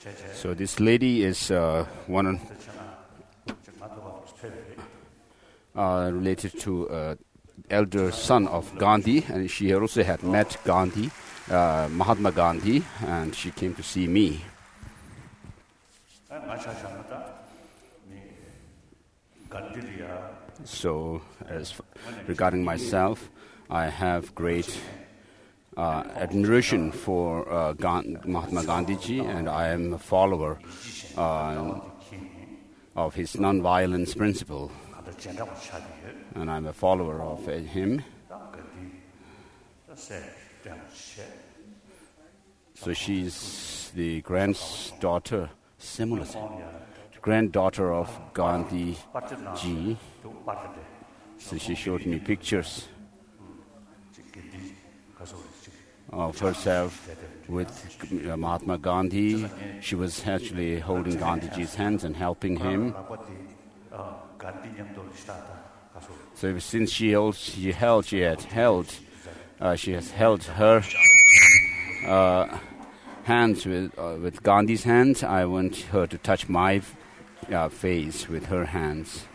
So this lady is one related to elder son of Gandhi, and she also had met Gandhi, Mahatma Gandhi, and she came to see me. So, as regarding myself, I have great admiration for Mahatma Gandhiji, and I am a follower of his non-violence principle, and I'm a follower of him. So she's the granddaughter of Gandhi ji. So she showed me pictures of herself with Mahatma Gandhi. She was actually holding Gandhiji's hands and helping him. So since she has held her hands with Gandhi's hands, I want her to touch my face with her hands.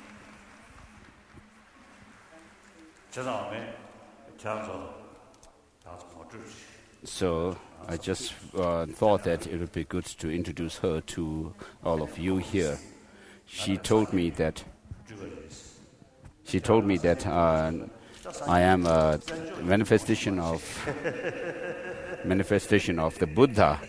So I just thought that it would be good to introduce her to all of you here. She told me that I am a manifestation of the Buddha.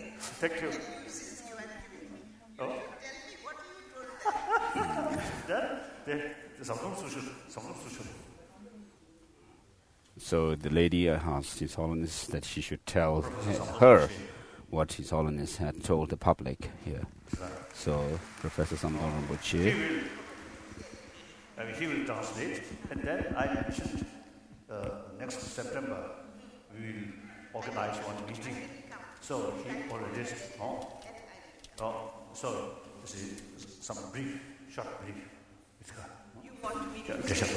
So the lady asked His Holiness that she should tell her what His Holiness had told the public here. So Professor Samdang Rinpoche, he will translate, and then I mentioned next September we will organize one meeting. So he already so this is some short brief. You want me to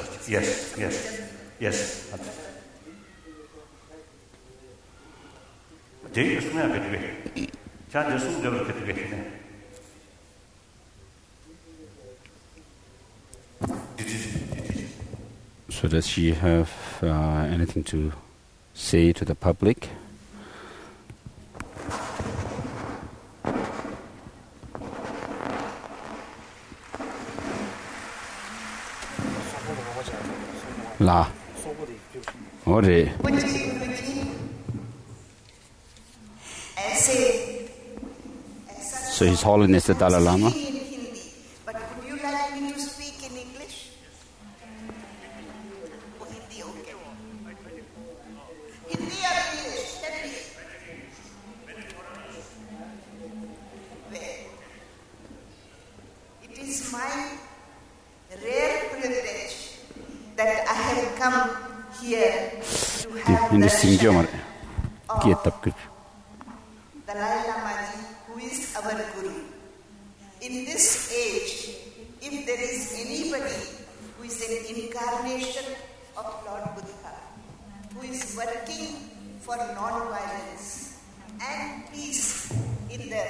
Yes. So does she have anything to say to the public? La. Ore. So His Holiness the Dalai Lama. But would you like me to speak in English? Oh, Hindi, okay. Hindi or English? It is my rare privilege that I have come here to have darshan of Dalai Lama ji, who is our Guru. In this age, if there is anybody who is an incarnation of Lord Buddha, who is working for non-violence and peace in the...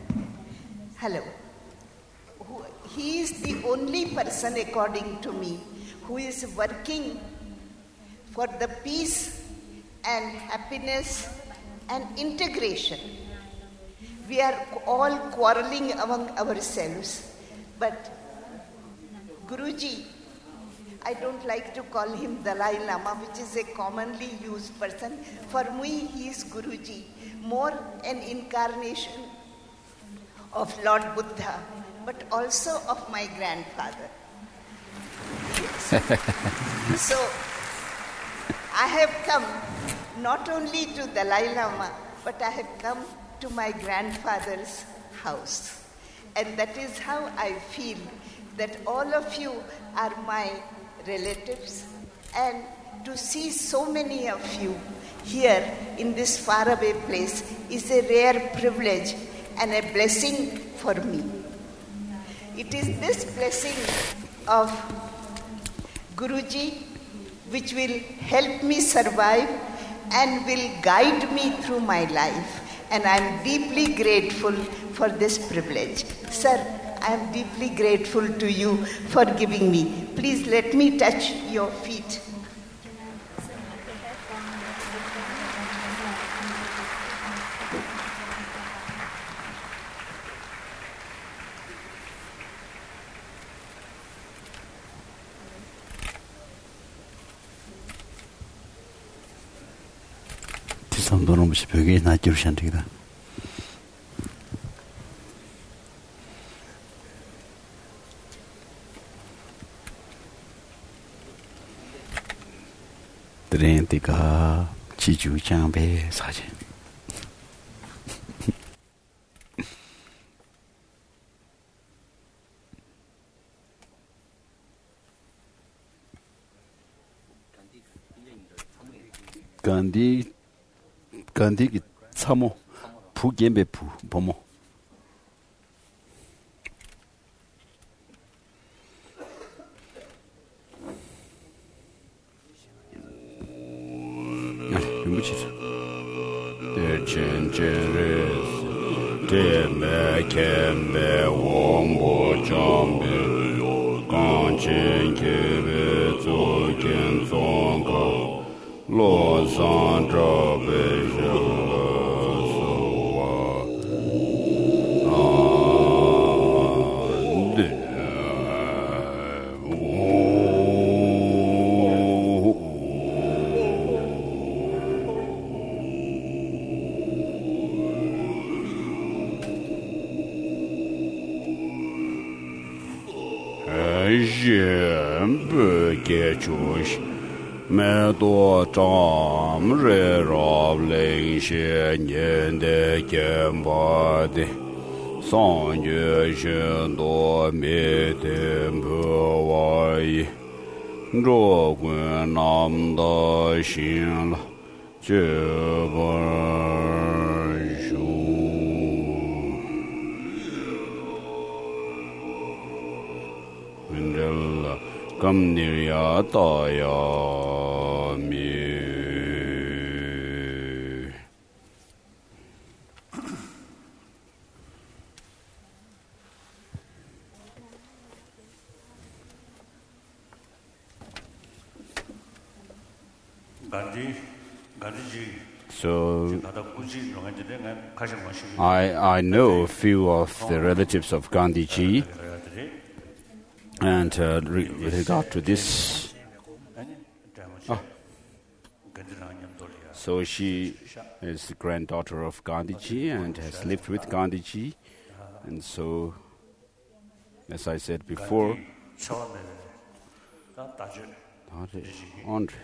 He is the only person, according to me, who is working for the peace and happiness and integration. We are all quarreling among ourselves, but Guruji, I don't like to call him Dalai Lama, which is a commonly used person. For me, he is Guruji, more an incarnation of Lord Buddha, but also of my grandfather. Yes. So, I have come not only to Dalai Lama, but I have come to my grandfather's house. And that is how I feel that all of you are my relatives, and to see so many of you here in this faraway place is a rare privilege and a blessing for me. It is this blessing of Guruji which will help me survive and will guide me through my life and I am deeply grateful for this privilege. Sir, I am deeply grateful to you for giving me. Please let me touch your feet. Sandonomshi 벽에 나주르샨디다. 드렌티가 지주장배 사진. 간디기 참모 부겐베 부모 무치스 데첸체레스 데메켄베 원보점베 간첸케베 조겐송고 Los me do zham re rab ling xie nian de jian ba de sang yue xian do mi ten bu wa yi zhuo guan nam da xin la jie ba shu wen la gam ni ya da ya So I know a few of the relatives of Gandhiji, and with regard to this, so she is the granddaughter of Gandhiji and has lived with Gandhiji, and so, as I said before, Andre.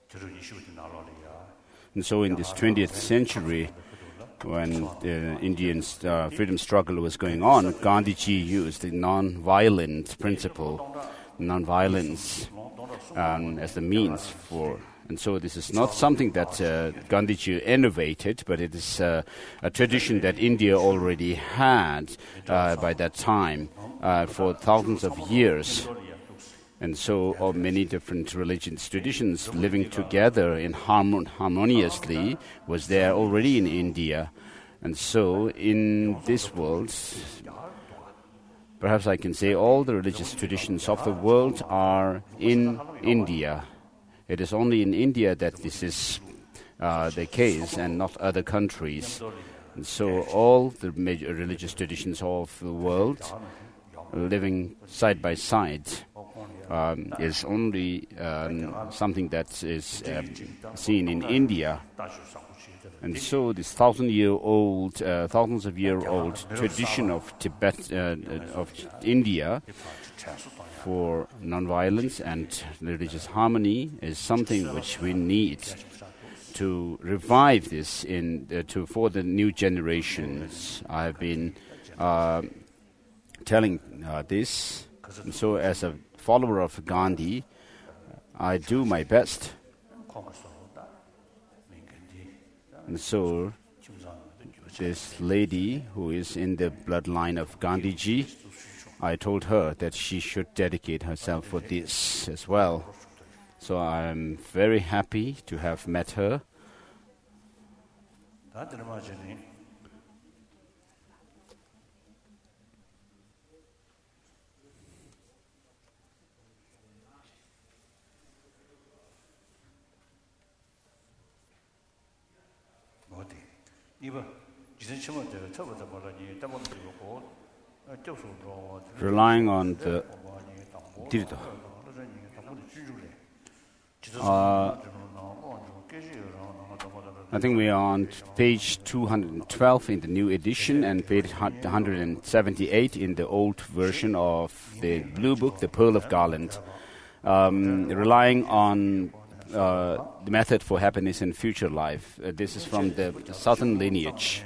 And so in this 20th century, when the Indian freedom struggle was going on, Gandhiji used the non-violent principle, non-violence, as the means for. And so this is not something that Gandhiji innovated, but it is a tradition that India already had by that time for thousands of years. And so many different religious traditions living together in harmoniously was there already in India. And so in this world, perhaps I can say all the religious traditions of the world are in India. It is only in India that this is the case and not other countries. And so all the major religious traditions of the world living side by side is only something that is seen in India. And so this thousands of year old tradition of Tibet, of India, for nonviolence and religious harmony is something which we need to revive this for the new generations. I have been telling this, and so as a follower of Gandhi, I do my best. And so this lady who is in the bloodline of Gandhiji, I told her that she should dedicate herself for this as well. So I'm very happy to have met her. Relying on the I think we are on page 212 in the new edition and page 178 in the old version of the Blue Book, the Pearl of Garland. Relying on the method for happiness in future life. This is from the southern lineage.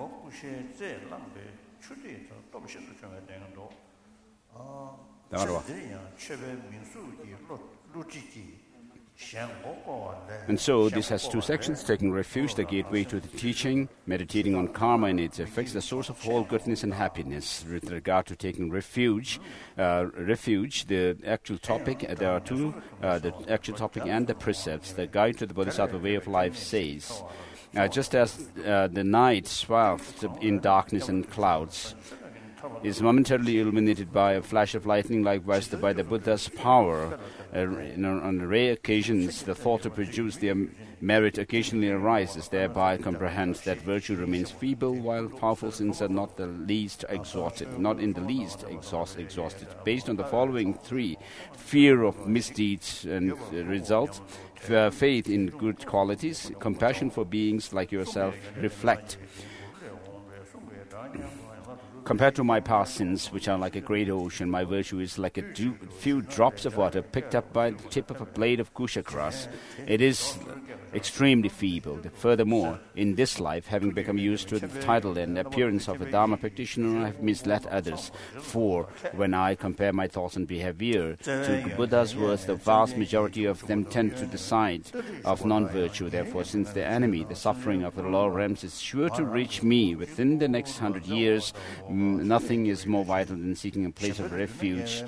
And so this has two sections: taking refuge, the gateway to the teaching, meditating on karma and its effects, the source of all goodness and happiness. With regard to taking refuge, the actual topic, there are two, the actual topic and the precepts. The Guide to the Bodhisattva Way of Life says, just as the night swathed in darkness and clouds is momentarily illuminated by a flash of lightning, likewise by the Buddha's power. On rare occasions, the thought to produce their merit occasionally arises, thereby comprehends that virtue remains feeble, while powerful sins are not in the least exhausted. Based on the following three: fear of misdeeds and results, faith in good qualities, compassion for beings like yourself, reflect. Compared to my past sins, which are like a great ocean, my virtue is like a few drops of water picked up by the tip of a blade of kusha grass. It is extremely feeble. Furthermore, in this life, having become used to the title and appearance of a Dharma practitioner, I have misled others. For when I compare my thoughts and behavior to Buddha's words, the vast majority of them tend to the side of non-virtue. Therefore, since the enemy, the suffering of the lower realms, is sure to reach me within the next 100 years, nothing is more vital than seeking a place of refuge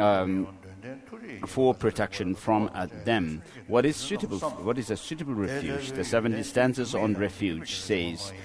for protection from them. What is a suitable refuge? The 70 stanzas on refuge says,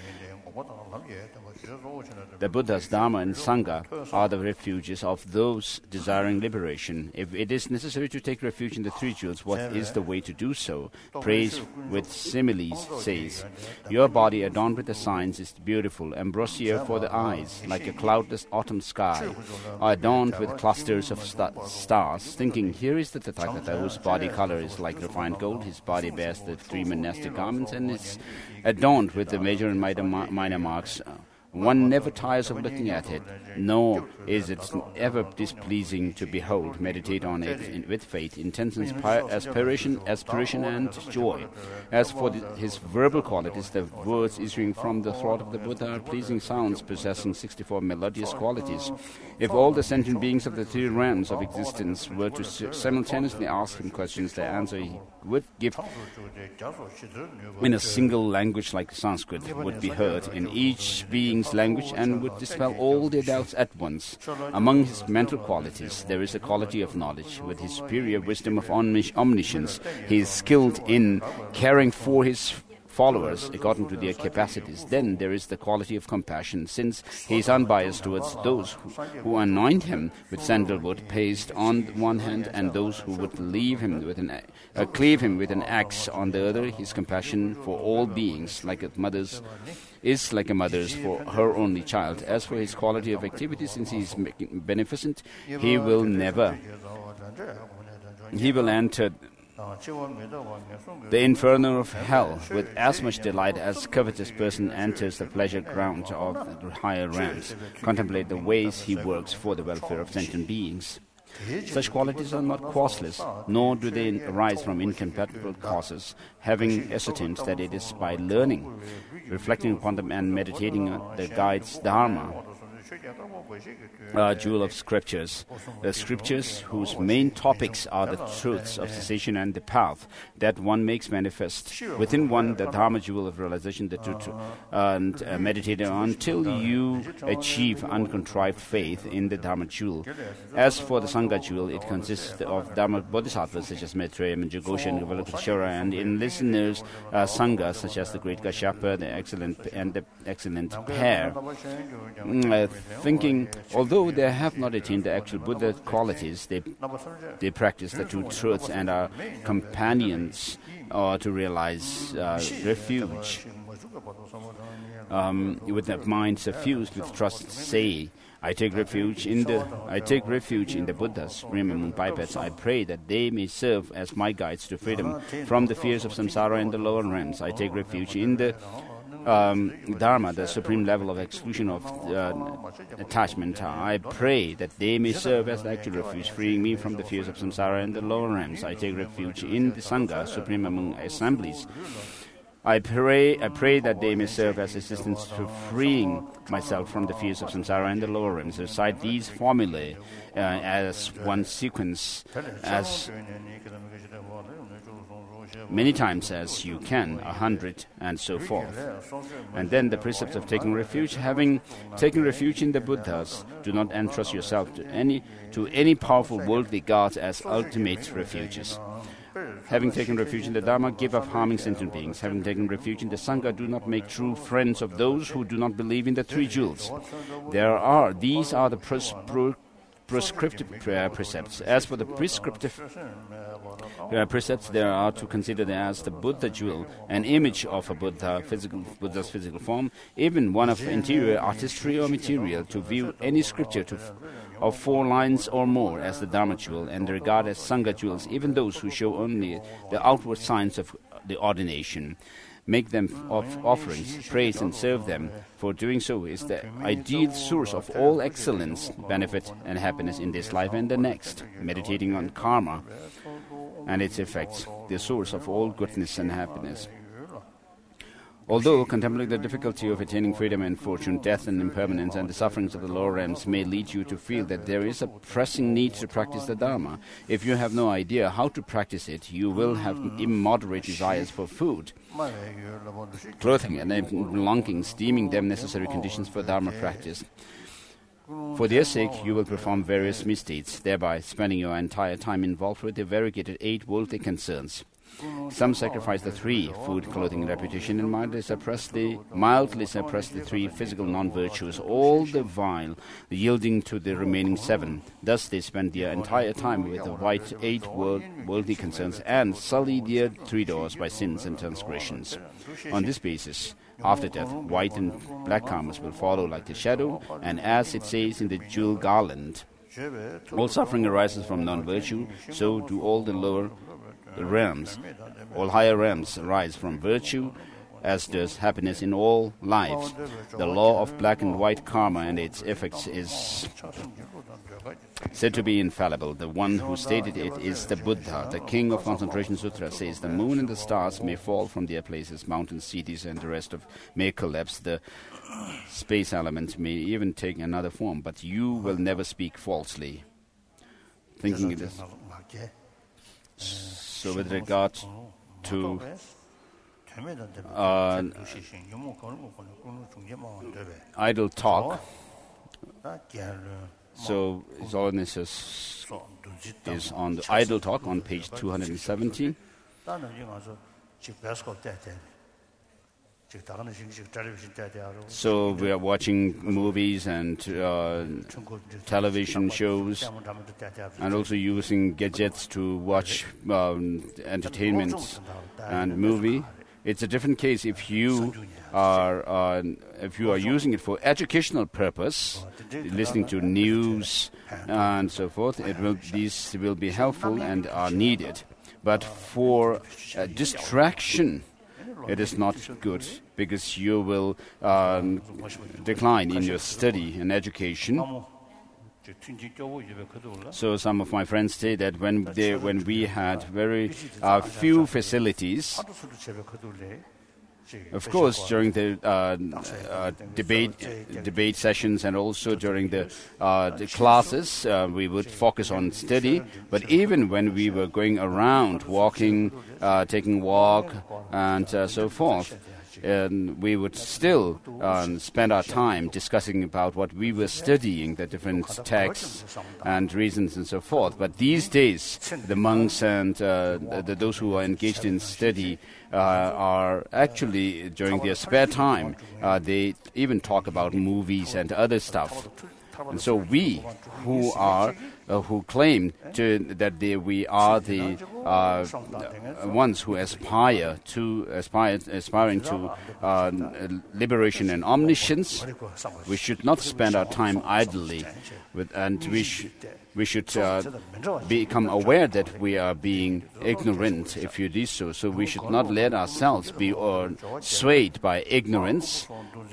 the Buddha's Dharma and Sangha are the refuges of those desiring liberation. If it is necessary to take refuge in the three jewels, what is the way to do so? Praise with similes says, your body adorned with the signs is beautiful, ambrosia for the eyes, like a cloudless autumn sky, adorned with clusters of stars. Thinking, here is the Tathagata, whose body color is like refined gold. His body bears the three monastic garments and is adorned with the major and minor marks. One never tires of looking at it, nor is it ever displeasing to behold. Meditate on it with faith, intense aspiration, and joy. As for his verbal qualities, the words issuing from the throat of the Buddha are pleasing sounds possessing 64 melodious qualities. If all the sentient beings of the three realms of existence were to simultaneously ask him questions, the answer he would give in a single language like Sanskrit would be heard in each being's language and would dispel all their doubts at once. Among his mental qualities, there is a quality of knowledge. With his superior wisdom of omniscience, he is skilled in caring for his followers according to their capacities. Then there is the quality of compassion, since he is unbiased towards those who anoint him with sandalwood paste on one hand, and those who would cleave him with an axe on the other. His compassion for all beings, like a mother's for her only child. As for his quality of activity, since he is beneficent, he will enter the inferno of hell with as much delight as covetous person enters the pleasure ground of the higher realms. Contemplate the ways he works for the welfare of sentient beings. Such qualities are not causeless, nor do they arise from incompatible causes. Having ascertained that it is by learning, reflecting upon them, and meditating on the guide's Dharma, jewel of scriptures, the scriptures whose main topics are the truths of cessation and the path that one makes manifest within one, the Dharma jewel of realization, the truth, and meditate until you achieve uncontrived faith in the Dharma jewel. As for the Sangha jewel, it consists of Dharma bodhisattvas such as Maitreya, Manjughosha, and Avalokiteshvara, and in listeners Sangha such as the great Kashyapa, the excellent pair. Thinking, although they have not attained the actual Buddha qualities, they practice the two truths and are companions to realize refuge. with their minds suffused with trust, say, I take refuge in the Buddhas, supreme among bipeds. I pray that they may serve as my guides to freedom from the fears of samsara and the lower realms. I take refuge in the Dharma, the supreme level of exclusion of attachment. I pray that they may serve as the actual refuge, freeing me from the fears of samsara and the lower realms. I take refuge in the Sangha, supreme among assemblies. I pray that they may serve as assistance to freeing myself from the fears of samsara and the lower realms. Recite these formulae as one sequence, as many times as you can, 100, and so forth. And then the precepts of taking refuge. Having taken refuge in the Buddhas, do not entrust yourself to any powerful worldly gods as ultimate refuges. Having taken refuge in the Dharma, give up harming sentient beings. Having taken refuge in the Sangha, do not make true friends of those who do not believe in the three jewels. These are the prescriptive precepts. As for the prescriptive precepts, there are to consider them as the Buddha jewel, an image of a Buddha's physical form, even one of interior artistry or material, to view any scripture of 4 lines or more as the Dharma jewel, and regard as Sangha jewels even those who show only the outward signs of the ordination. Make them offerings, praise and serve them, for doing so is the ideal source of all excellence, benefit and happiness in this life and the next. Meditating on karma and its effects, the source of all goodness and happiness. Although contemplating the difficulty of attaining freedom and fortune, death and impermanence, and the sufferings of the lower realms may lead you to feel that there is a pressing need to practice the Dharma, if you have no idea how to practice it, you will have immoderate desires for food, clothing, and belongings, deeming them necessary conditions for Dharma practice. For their sake, you will perform various misdeeds, thereby spending your entire time involved with the variegated 8 worldly concerns. Some sacrifice the 3, food, clothing, and reputation, and mildly suppress the 3 physical non-virtues, all the while yielding to the remaining 7. Thus they spend their entire time with the white 8 worldly concerns and sully their 3 doors by sins and transgressions. On this basis, after death, white and black karmas will follow like the shadow, and as it says in the jewel garland, all suffering arises from non-virtue, so do all the lower realms. All higher realms arise from virtue, as does happiness in all lives. The law of black and white karma and its effects is said to be infallible. The one who stated it is the Buddha. The king of Concentration Sutra says the moon and the stars may fall from their places, mountains, cities, and the rest may collapse. The space element may even take another form, but you will never speak falsely. Thinking it is. So with regard to idle talk, so His Holiness is on the idle talk on page 217. So we are watching movies and television shows, and also using gadgets to watch entertainment and movie. It's a different case if you are using it for educational purpose, listening to news and so forth. These will be helpful and are needed. But for distraction, it is not good, because you will decline in your study and education. So some of my friends say that when we had very few facilities, of course, during the debate sessions and also during the classes, we would focus on study. But even when we were going around, walking, taking walk, and so forth, we would still spend our time discussing about what we were studying, the different texts and reasons and so forth. But these days, the monks and those who are engaged in study are actually, during their spare time, they even talk about movies and other stuff. And so we, who are who claim that we are the ones who aspiring to liberation and omniscience. We should not spend our time idly, and we should become aware that we are being ignorant if you do so. So we should not let ourselves be swayed by ignorance,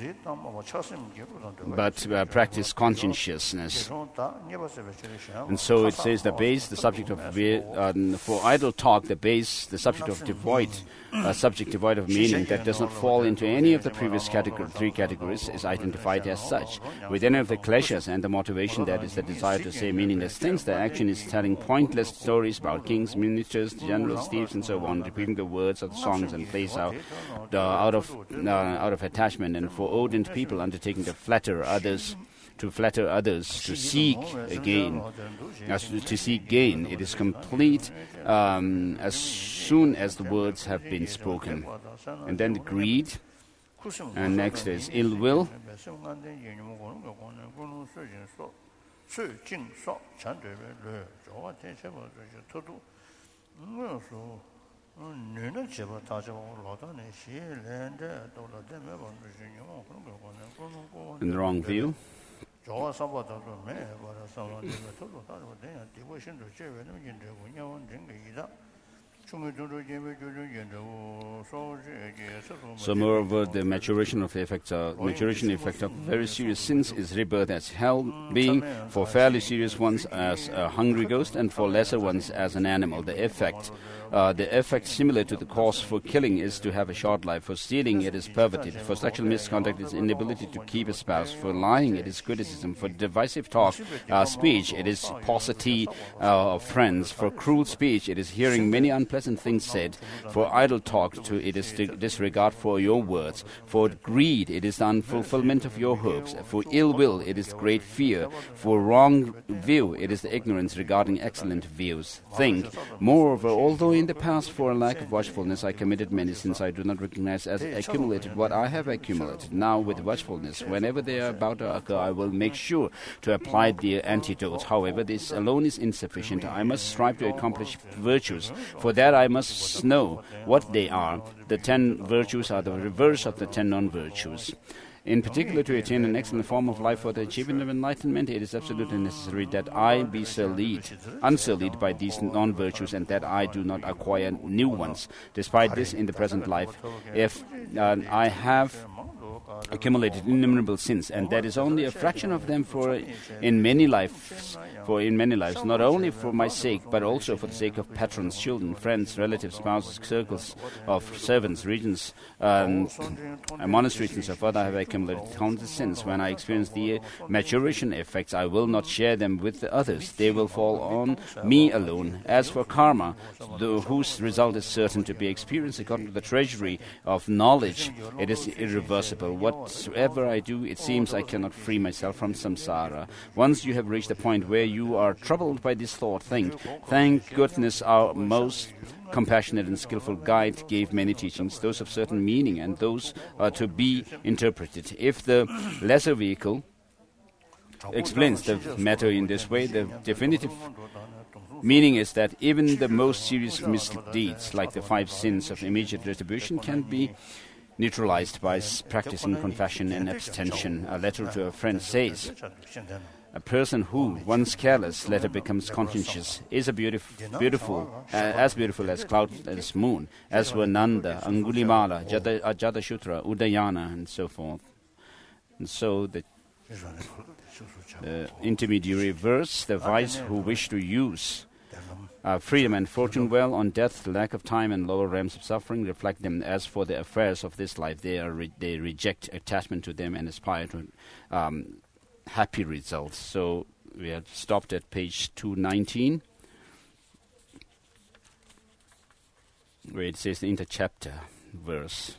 but practice conscientiousness. And so it says the subject of for idle talk, the subject of subject devoid of meaning that does not fall into any of the previous three categories is identified as such. With any of the pleasures and the motivation, that is the desire to say meaningless things, the action is telling pointless stories about kings, ministers, generals, thieves, and so on, repeating the words of the songs and plays out of attachment, and for ardent people undertaking to flatter others, to seek gain. It is complete as soon as the words have been spoken. And then the greed, and next is ill will. In the wrong view. So moreover, the maturation effect of very serious sins is rebirth as hell being, for fairly serious ones as a hungry ghost, and for lesser ones as an animal. The effect similar to the cause for killing is to have a short life. For stealing, it is poverty. For sexual misconduct, it is inability to keep a spouse. For lying, it is criticism. For divisive speech, it is paucity of friends. For cruel speech, it is hearing many unpleasant things said. For idle talk, it is disregard for your words. For greed, it is the unfulfillment of your hopes. For ill will, it is great fear. For wrong view, it is the ignorance regarding excellent views. Think, moreover, although in the past, for a lack of watchfulness, I committed many sins I do not recognize as accumulated what I have accumulated. Now, with watchfulness, whenever they are about to occur, I will make sure to apply the antidote. However, this alone is insufficient. I must strive to accomplish virtues. For that, I must know what they are. The 10 virtues are the reverse of the 10 non-virtues. In particular, to attain an excellent form of life for the achievement of enlightenment, it is absolutely necessary that I be unsullied by these non-virtues, and that I do not acquire new ones. Despite this, in the present life, if I have accumulated innumerable sins, and that is only a fraction of them, for in many lives, not only for my sake, but also for the sake of patrons, children, friends, relatives, spouses, circles of servants, regions, monasteries, and so forth. I have accumulated countless sins. When I experience the maturation effects, I will not share them with the others. They will fall on me alone. As for karma, whose result is certain to be experienced according to the treasury of knowledge, it is irreversible. Whatsoever I do, it seems I cannot free myself from samsara. Once you have reached the point where you are troubled by this thought, think, thank goodness our most compassionate and skillful guide gave many teachings, those of certain meaning and those to be interpreted. If the lesser vehicle explains the matter in this way, the definitive meaning is that even the most serious misdeeds, like the 5 sins of immediate retribution, can be neutralized by practicing confession and abstention. A letter to a friend says, a person who, once careless, later becomes conscientious, is as beautiful as cloud as moon, as were Nanda, Angulimala, Jatashutra, Udayana, and so forth. And so the intermediary verse, the wise who wish to use freedom and fortune well on death, lack of time, and lower realms of suffering, reflect them. As for the affairs of this life, they reject attachment to them and aspire to happy results. So we have stopped at page 219, where it says the interchapter verse.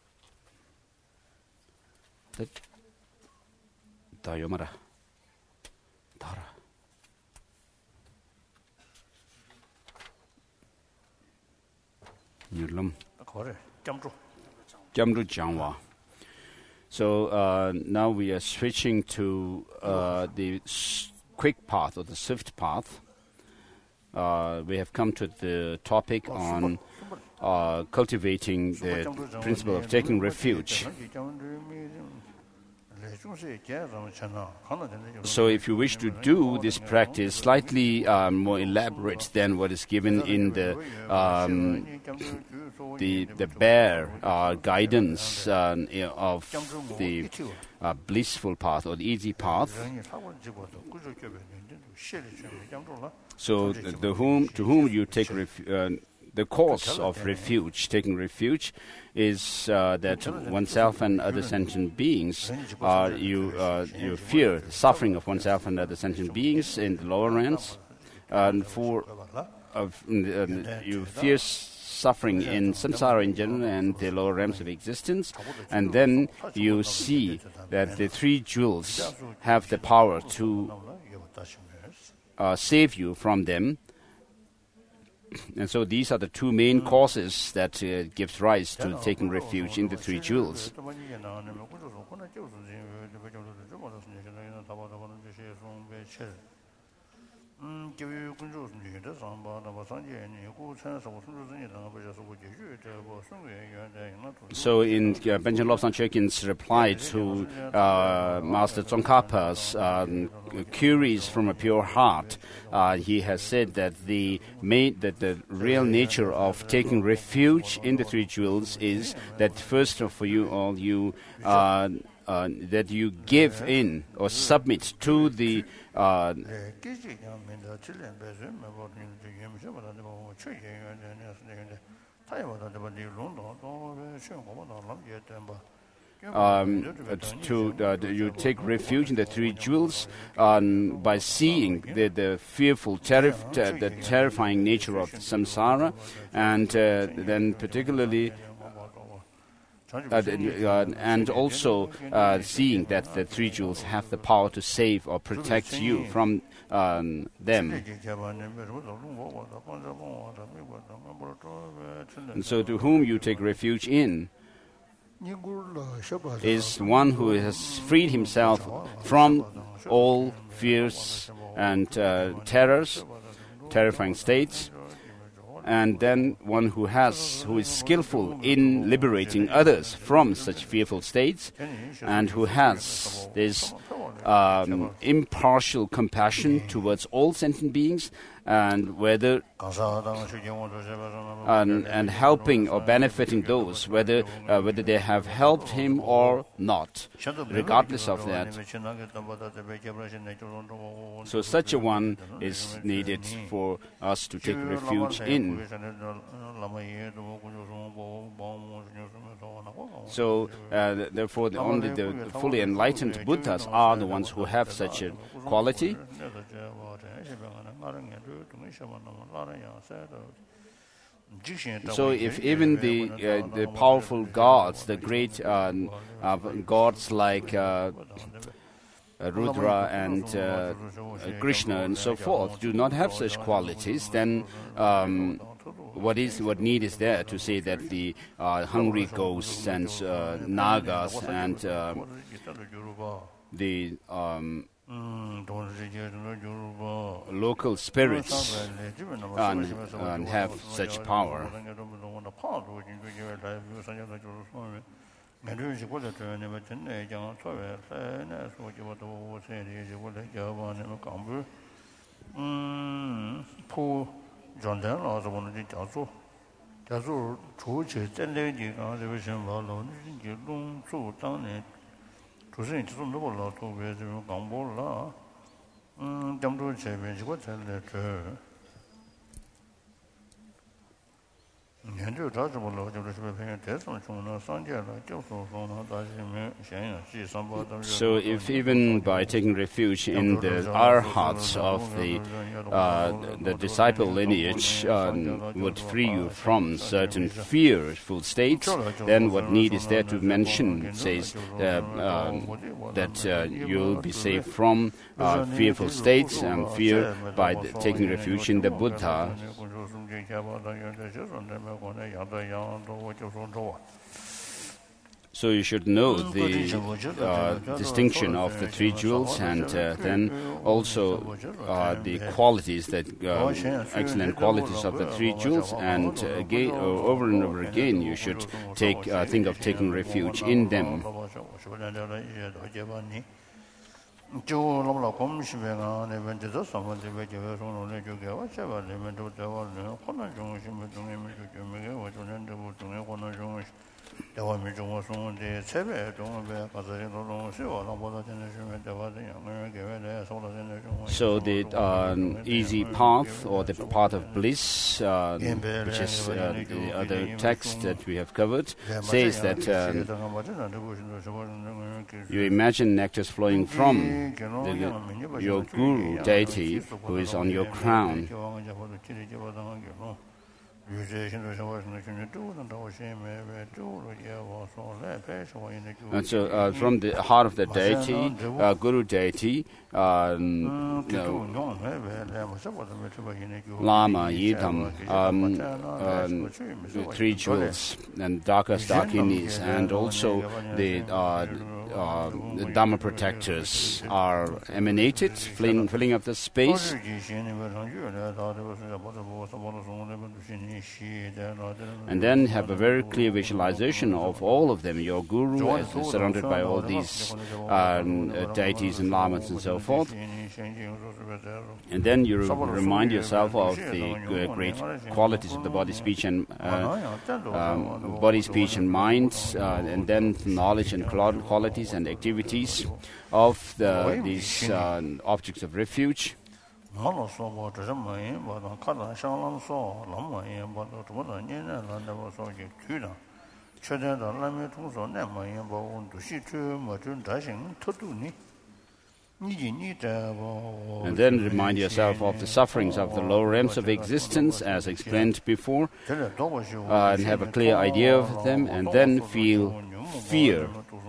Dayomara. Dara. Nyurlam. Jamru Jangwa. So now we are switching to the quick path or the swift path, we have come to the topic on cultivating the principle of taking refuge. So if you wish to do this practice slightly more elaborate than what is given in the bare guidance of the blissful path or the easy path, so to whom you take the course of refuge, taking refuge, is that oneself and other sentient beings, you fear the suffering of oneself and other sentient beings in the lower realms, and you fear suffering in samsara in general and the lower realms of existence, and then you see that the three jewels have the power to save you from them. And so these are the two main causes that gives rise to taking refuge in the three jewels. So in Panchen Lobsang Chogyin's reply to Master Tsongkhapa's queries from a pure heart, he has said that the real nature of taking refuge in the three jewels is that first of all that you give in or submit to the you take refuge in the three jewels by seeing the fearful, the terrifying nature of samsara, and then particularly and also seeing that the three jewels have the power to save or protect you from them. And so to whom you take refuge in is one who has freed himself from all fears and terrors, terrifying states, and then one who is skillful in liberating others from such fearful states, and who has this impartial compassion towards all sentient beings, and whether and helping or benefiting those, whether they have helped him or not, regardless of that. So such a one is needed for us to take refuge in. So therefore only the fully enlightened Buddhas are the ones who have such a quality. So if even the powerful gods, the great gods like Rudra and Krishna and so forth do not have such qualities, then what need is there to say that the hungry ghosts and nagas and the local spirits have such power. So if even by taking refuge in the arhats of the disciple lineage would free you from certain fearful states, then what need is there to mention, says that you'll be saved from fearful states and fear by taking refuge in the Buddha. So you should know the distinction of the three jewels, and then also the qualities, that excellent qualities of the three jewels. And again, over and over again, you should think of taking refuge in them. So the easy path, or the path of bliss, which is the other text that we have covered, says that you imagine nectars flowing from your guru deity who is on your crown. And so from the heart of the deity, guru deity, Lama, Yidam, three jewels, and darkest dakinis, and also the Dhamma protectors are emanated, filling up the space. And then have a very clear visualization of all of them. Your guru is surrounded by all these deities and lamas and so forth. And then you remind yourself of the great qualities of the body, speech, and mind, and then knowledge and qualities and activities of these objects of refuge. And then remind yourself of the sufferings of the lower realms of existence, as explained before, and have a clear idea of them, and then feel fear.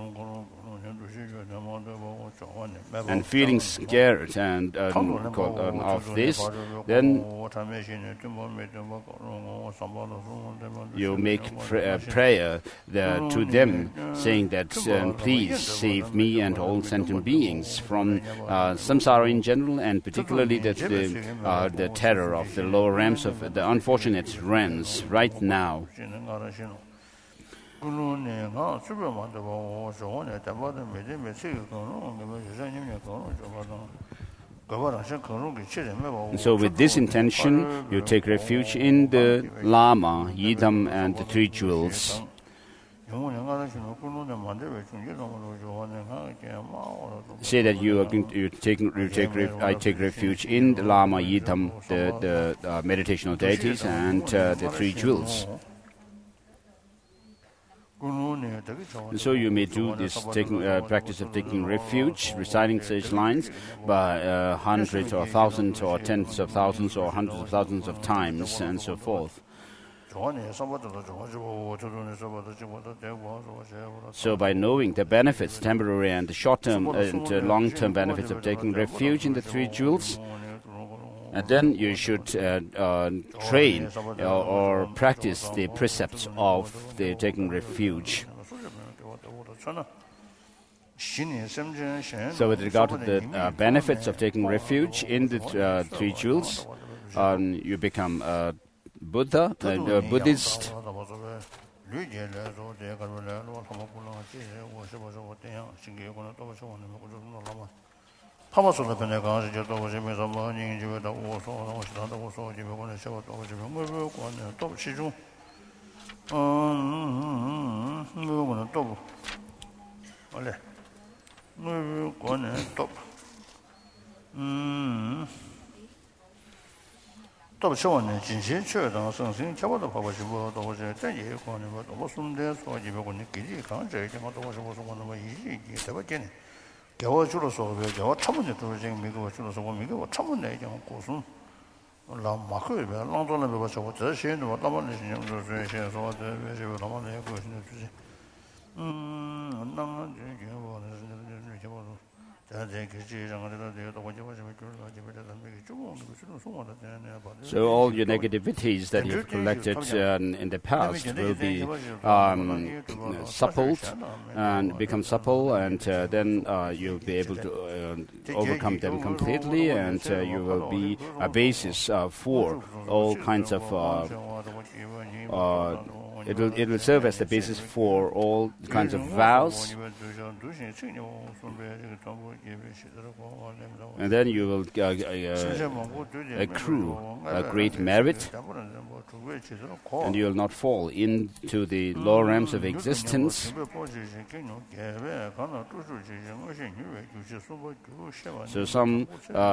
And feeling scared and of this, then you make prayer to them, saying that please save me and all sentient beings from samsara in general, and particularly the terror of the lower realms, of the unfortunate realms right now. So with this intention, you take refuge in the Lama, Yidam, and the three jewels. Say that I take refuge in the Lama, Yidam, the meditational deities, and the three jewels. And so you may do this practice of taking refuge, reciting such lines by hundreds or thousands or tens of thousands or hundreds of thousands of times, and so forth. So by knowing the benefits, temporary and the short-term and long-term benefits of taking refuge in the three jewels, and then you should train or practice the precepts of the taking refuge. So with regard to the benefits of taking refuge in the three jewels, you become a Buddha, a Buddhist. 파마소다 변에 가서 저도 오시면 서머니 집에다 오서 오시다도 오서 집에 보내 세워도 오시면 뭐 관에 또 시중 뭐는 또 원래 뭐 관에 또 시원해 진실 최당 성신 잡아도 봐봐 싶어 또 오시 전에 관에 뭐 숨대 소 집에 보내 길이 강제 이제도 오시 오서 뭐 이게 대박이네. 겨워 줄어서 겨워 처음에 들어진 미국 줄어서 보면 이거 처음에 이제 고순 라 마크에 런던에 봐서 저 시에는 뭐 남한에 신경을 써서 왜 남한에 하고 있는 주지 남한 이제 뭐 So all your negativities that you've collected in the past will be suppled and become supple, and then you'll be able to overcome them completely, and you will be a basis for all kinds of it will serve as the basis for all kinds of vows, and then you will accrue a great merit, and you will not fall into the lower realms of existence. So some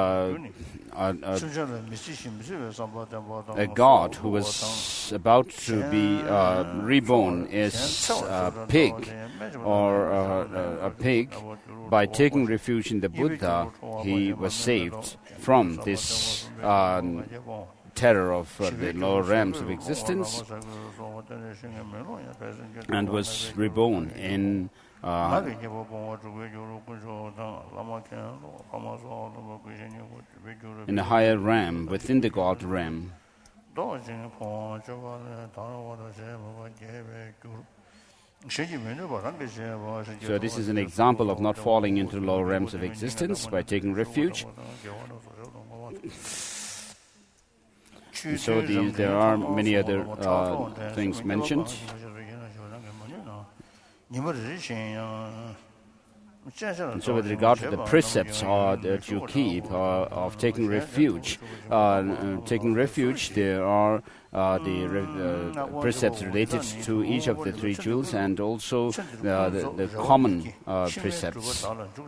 a god who was about to be reborn is a pig, or a pig. By taking refuge in the Buddha, he was saved from this terror of the lower realms of existence, and was reborn in a higher realm within the God realm. So this is an example of not falling into lower realms of existence by taking refuge. So there are many other things mentioned. And so with regard to the precepts that you keep of taking refuge, there are the precepts related to each of the three jewels, and also the common precepts.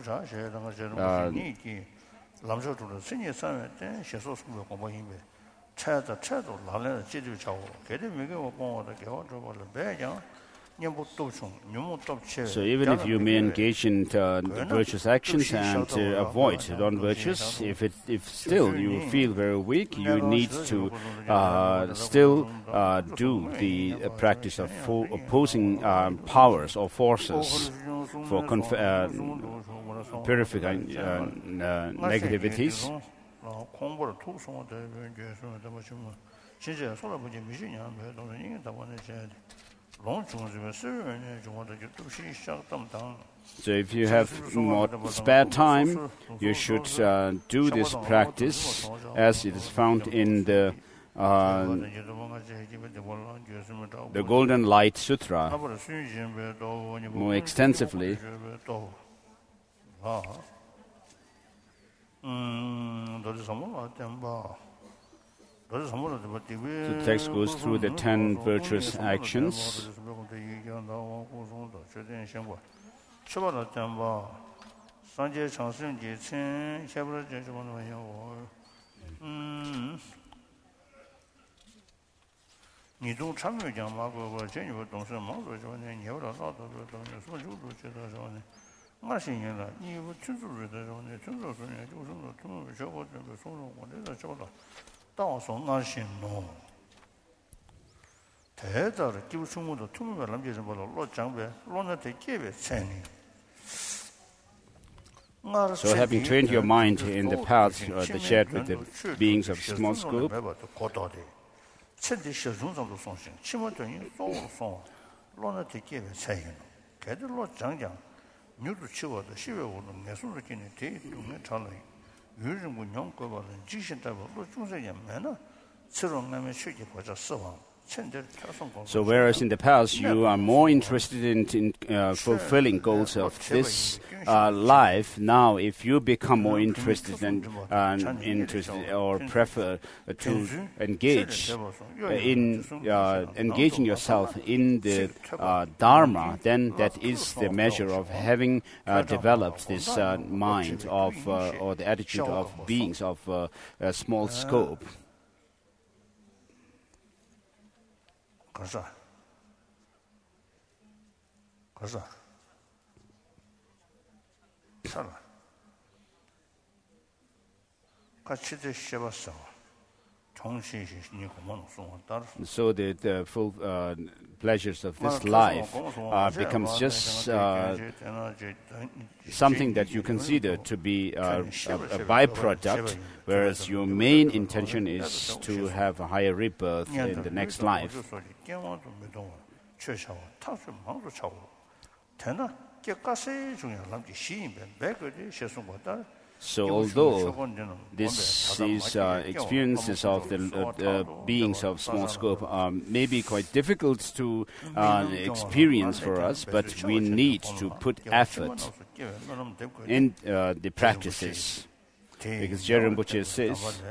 So even if you may engage in virtuous actions and avoid non-virtuous, if still you feel very weak, you need to still do the practice of opposing powers or forces for purifying negativities. So if you have more spare time, you should do this practice as it is found in the Golden Light Sutra more extensively. The text goes through the 10 virtuous actions. So having trained your mind in the paths that shared with the beings of small scope, so whereas in the past you are more interested in fulfilling goals of this life, now if you become more interested or prefer to engage in engaging yourself in the Dharma, then that is the measure of having developed this mind of or the attitude of beings of small scope. So the full pleasures of this life becomes just something that you consider to be a byproduct, whereas your main intention is to have a higher rebirth in the next life. So although this is experiences of the beings of small scope may be quite difficult to experience for us, but we need to put effort in the practices. Because Je Rinpoche says,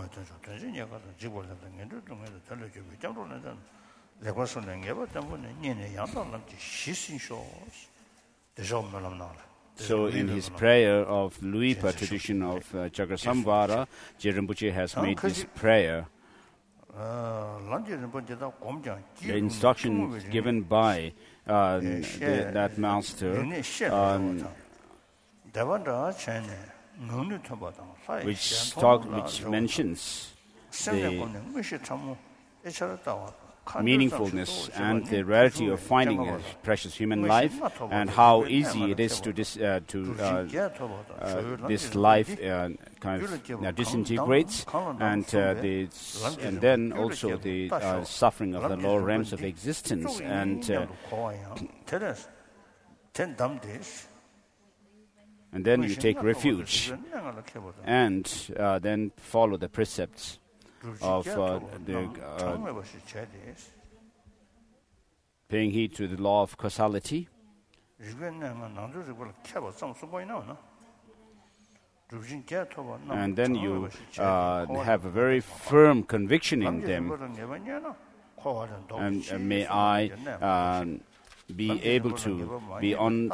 so in his prayer of Luipa tradition of Chakrasamvara, Je Rinpoche has made this prayer. The instruction given by that master, which mentions the meaningfulness and the rarity of finding a precious human life, and how easy it is to this life kind of disintegrates, and then also the suffering of the lower realms of existence, and then you take refuge and then follow the precepts of paying heed to the law of causality. And then you have a very firm conviction in them. And may I be able to be on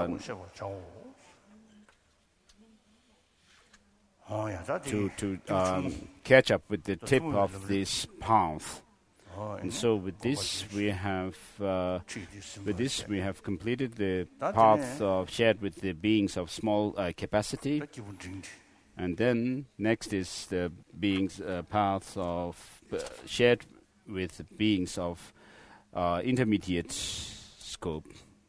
to catch up with the tip of this path. And so with this we have completed the path shared with the beings of small capacity. And then next is the beings paths of shared with the beings of intermediate scope.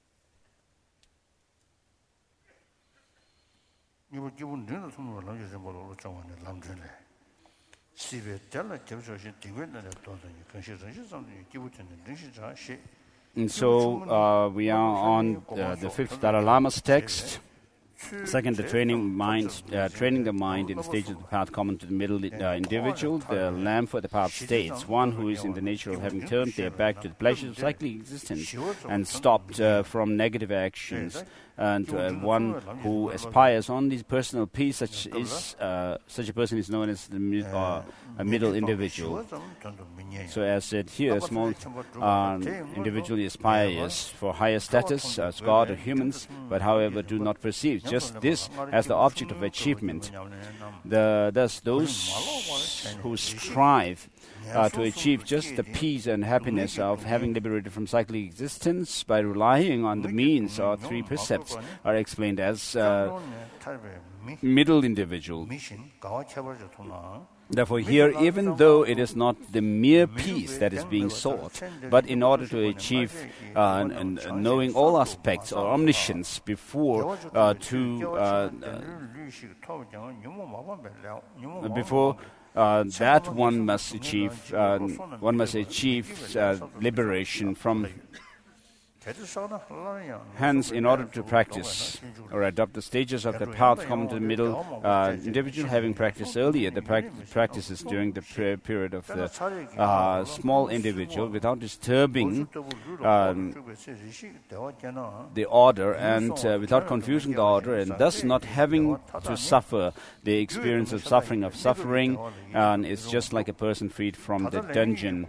And so we are on the fifth Dalai Lama's text. Second, the training the mind in the stage of the path common to the middle individual. The Lamb for the path states, one who is in the nature of having turned their back to the pleasures of cyclic existence and stopped from negative actions, and one who aspires on this personal peace, such a person is known as a middle individual. So as said here, a small individual aspires for higher status as God or humans, but however do not perceive just this as the object of achievement. Thus those who strive to achieve just the peace and happiness of having liberated from cyclic existence by relying on the means or three precepts are explained as middle individual. Therefore here, even though it is not the mere peace that is being sought, but in order to achieve knowing all aspects or omniscience before that one must achieve liberation from. Hence, in order to practice or adopt the stages of the path common to the middle individual, having practiced earlier the practices during the period of the small individual without disturbing the order and without confusing the order, and thus not having to suffer the experience of suffering, it's just like a person freed from the dungeon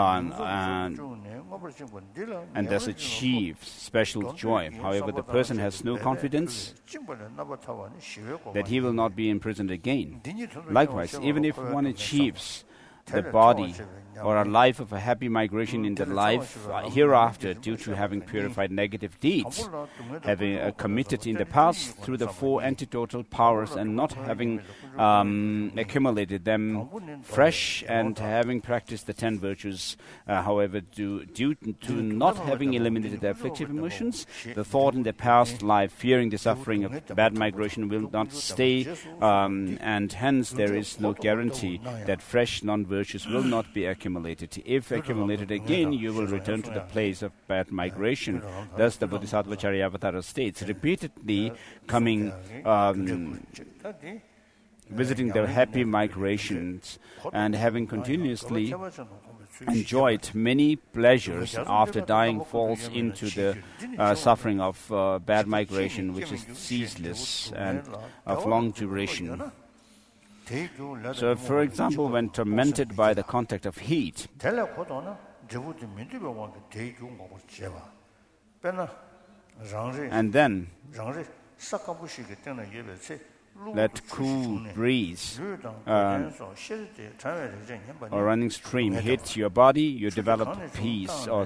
and thus achieves special joy. However, the person has no confidence that he will not be imprisoned again. Likewise, even if one achieves the body or a life of a happy migration in the life hereafter due to having purified negative deeds, having committed in the past through the 4 antidotal powers and not having accumulated them fresh, and having practiced the 10 virtues, however, due to not having eliminated the afflictive emotions, the thought in the past life, fearing the suffering of bad migration, will not stay, and hence there is no guarantee that fresh non-virtues will not be accumulated. If accumulated again, you will return to the place of bad migration. Thus the Bodhisattva Charyavatara states, repeatedly coming, visiting the happy migrations, and having continuously enjoyed many pleasures after dying falls into the suffering of bad migration, which is ceaseless and of long duration. So, for example, when tormented by the contact of heat, and then let cool breeze or running stream hit your body, you develop peace or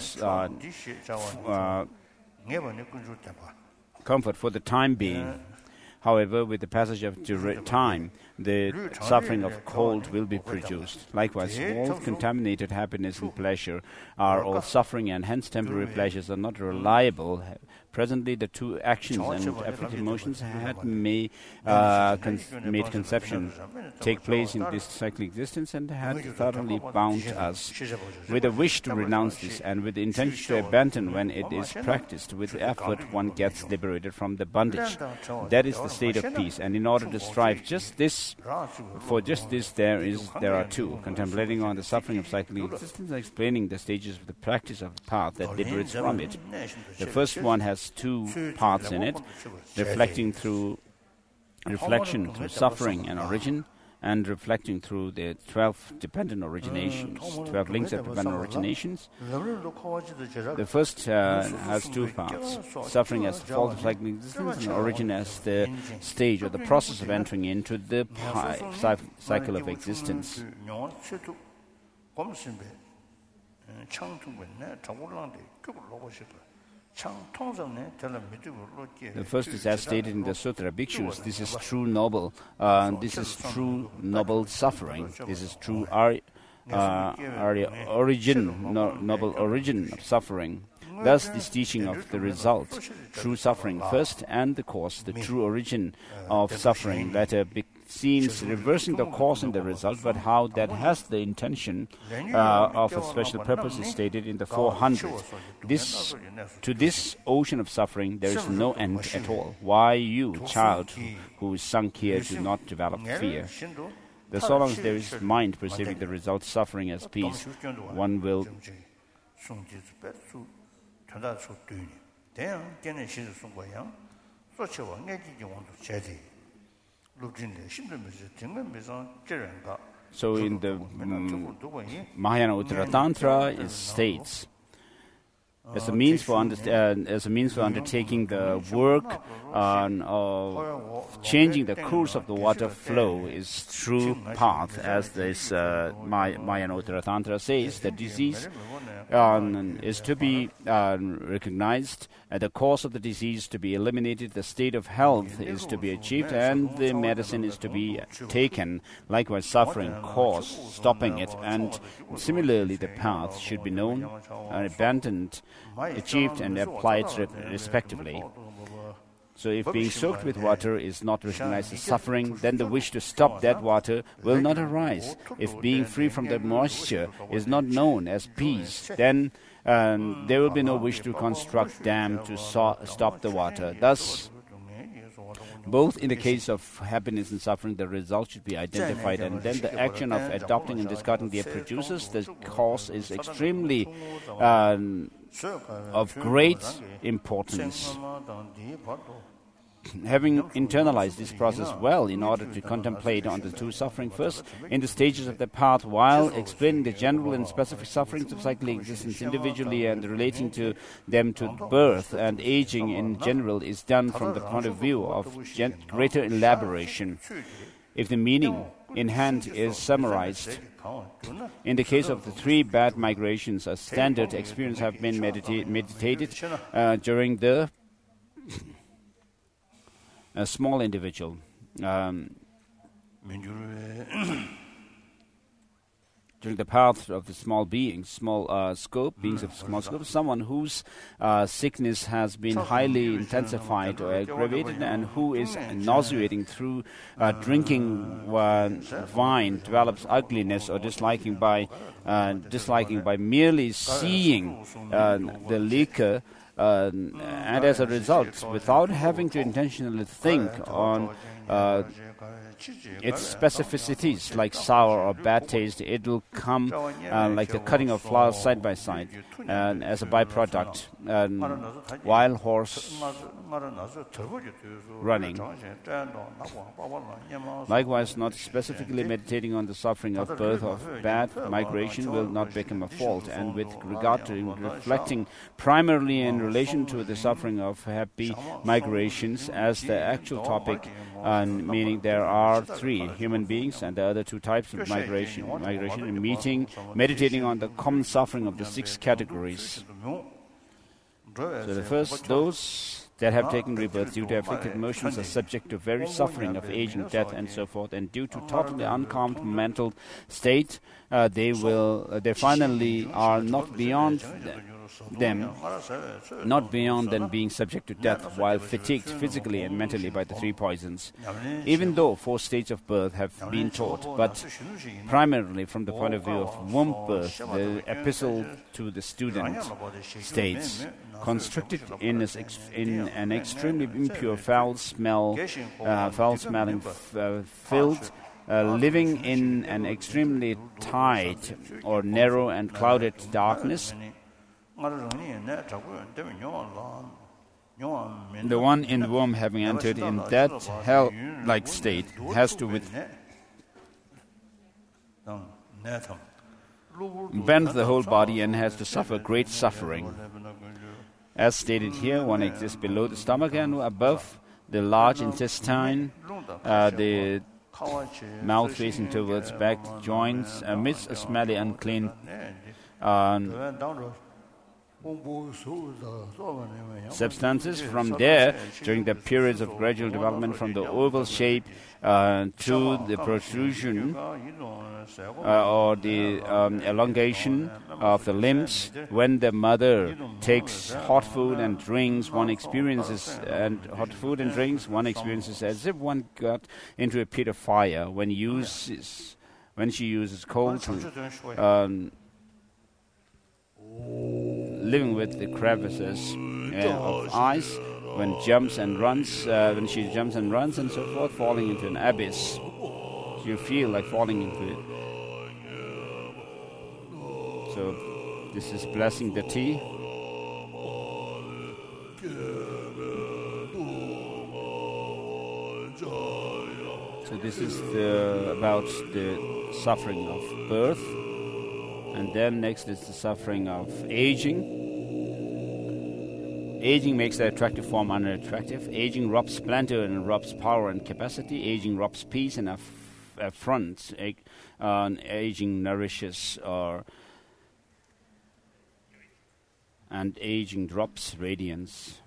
comfort for the time being. However, with the passage of time, the suffering of cold will be produced. Likewise, all contaminated happiness and pleasure are all suffering, and hence temporary pleasures are not reliable. Presently, the 2 actions and afflictive emotions had made conception take place in this cyclic existence and had thoroughly bound us. With a wish to renounce this and with the intention to abandon when it is practiced, with effort one gets liberated from the bondage. That is the state of peace, and in order to strive for just this, there are 2: contemplating on the suffering of cyclic existence and explaining the stages of the practice of the path that liberates from it. The first one has 2 parts in it: reflection through suffering and origin, and reflecting through the 12 dependent originations, 12 links of dependent originations. The first has 2 parts: suffering as the fault of cyclic existence, and origin as the stage or the process of entering into the cycle of existence. The first is as stated in the Sutra, bhikshus, this is true noble suffering. This is true noble origin of suffering. Thus, this teaching of the result, true suffering first, and the cause, the true origin of suffering later, seems reversing the cause and the result, but how that has the intention of a special purpose is stated in the 400. To this ocean of suffering, there is no end at all. Why you, child, who is sunk here, do not develop fear? So long as there is mind perceiving the result suffering as peace, one will So in the Mahayana Uttara Tantra, it states, as a means for undertaking the work of changing the course of the water flow is true path, as this Mahayana Uttara Tantra says. The disease is to be recognized, the cause of the disease to be eliminated, the state of health is to be achieved, and the medicine is to be taken. Likewise, suffering, cause, stopping it, and similarly the path should be known, abandoned, achieved, and applied respectively. So if being soaked with water is not recognized as suffering, then the wish to stop that water will not arise. If being free from the moisture is not known as peace, then there will be no wish to construct dam to stop the water. Thus, both in the case of happiness and suffering, the result should be identified, and then the action of adopting and discarding the producers, the cause is extremely of great importance. Having internalized this process well in order to contemplate on the 2 suffering first in the stages of the path, while explaining the general and specific sufferings of cyclic existence individually and relating to them to birth and aging in general, is done from the point of view of greater elaboration. If the meaning in hand is summarized. In the case of the 3 bad migrations, a standard experience have been meditated during the small individual. During the path of the small beings, small scope, beings of small scope, someone whose sickness has been highly intensified or aggravated and who is nauseating through drinking wine develops ugliness or disliking by merely seeing the liquor, and as a result, without having to intentionally think on its specificities like sour or bad taste, it will come like the cutting of flowers side by side as a byproduct, while horse running. Likewise, not specifically meditating on the suffering of birth of bad migration will not become a fault, and with regard to reflecting primarily in relation to the suffering of happy migrations as the actual topic, meaning there are 3 human beings and the other 2 types of migration and meditating on the common suffering of the 6 categories. So the first, those that have taken rebirth due to afflicted emotions are subject to very suffering of aging, death, and so forth, and due to totally uncalmed mental state, they finally are not beyond them being subject to death while fatigued physically and mentally by the 3 poisons. Even though 4 states of birth have been taught, but primarily from the point of view of womb birth, the epistle to the student states, constricted in an extremely impure, foul-smelling filth, living in an extremely tight or narrow and clouded darkness. The one in the womb, having entered in that hell-like state, has to bend the whole body and has to suffer great suffering. As stated here, one exists below the stomach and above the large intestine, the mouth facing towards back joints, amidst a smelly, unclean substances. From there, during the periods of gradual development from the oval shape to the protrusion or the elongation of the limbs, when the mother takes hot food and drinks, one experiences as if one got into a pit of fire. When she uses cold food, living with the crevices of ice, when she jumps and runs and so forth, falling into an abyss. You feel like falling into it. So this is blessing the tea. So this is about the suffering of birth. And then next is the suffering of aging. Aging makes the attractive form unattractive. Aging robs splendor and robs power and capacity. Aging robs peace and affronts. Aging nourishes and aging drops radiance.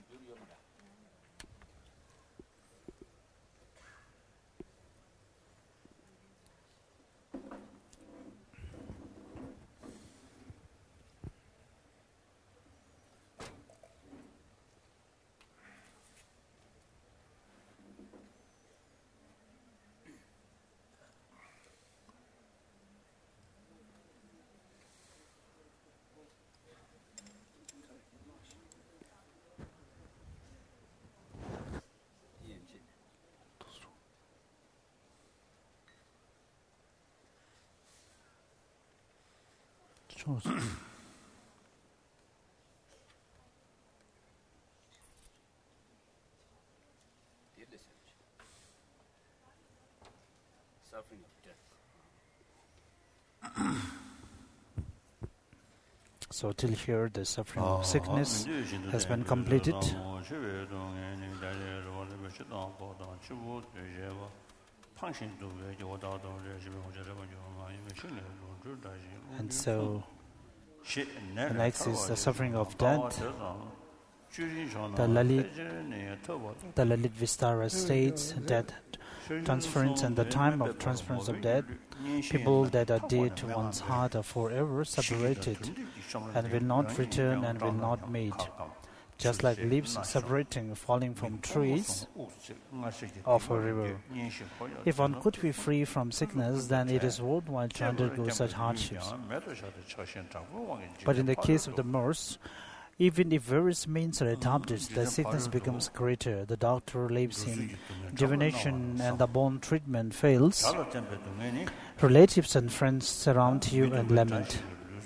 Suffering of death. So till here, the suffering of sickness has been completed. And so the next is the suffering of death. The Lalit Vistara states that transference and the time of transference of death, people that are dear to one's heart are forever separated and will not return and will not meet. Just like leaves separating falling from trees of a river. If one could be free from sickness, then it is worthwhile to undergo such hardships. But in the case of the Moors, even if various means are adopted, the sickness becomes greater. The doctor leaves him, divination and the bone treatment fails. Relatives and friends surround you and lament.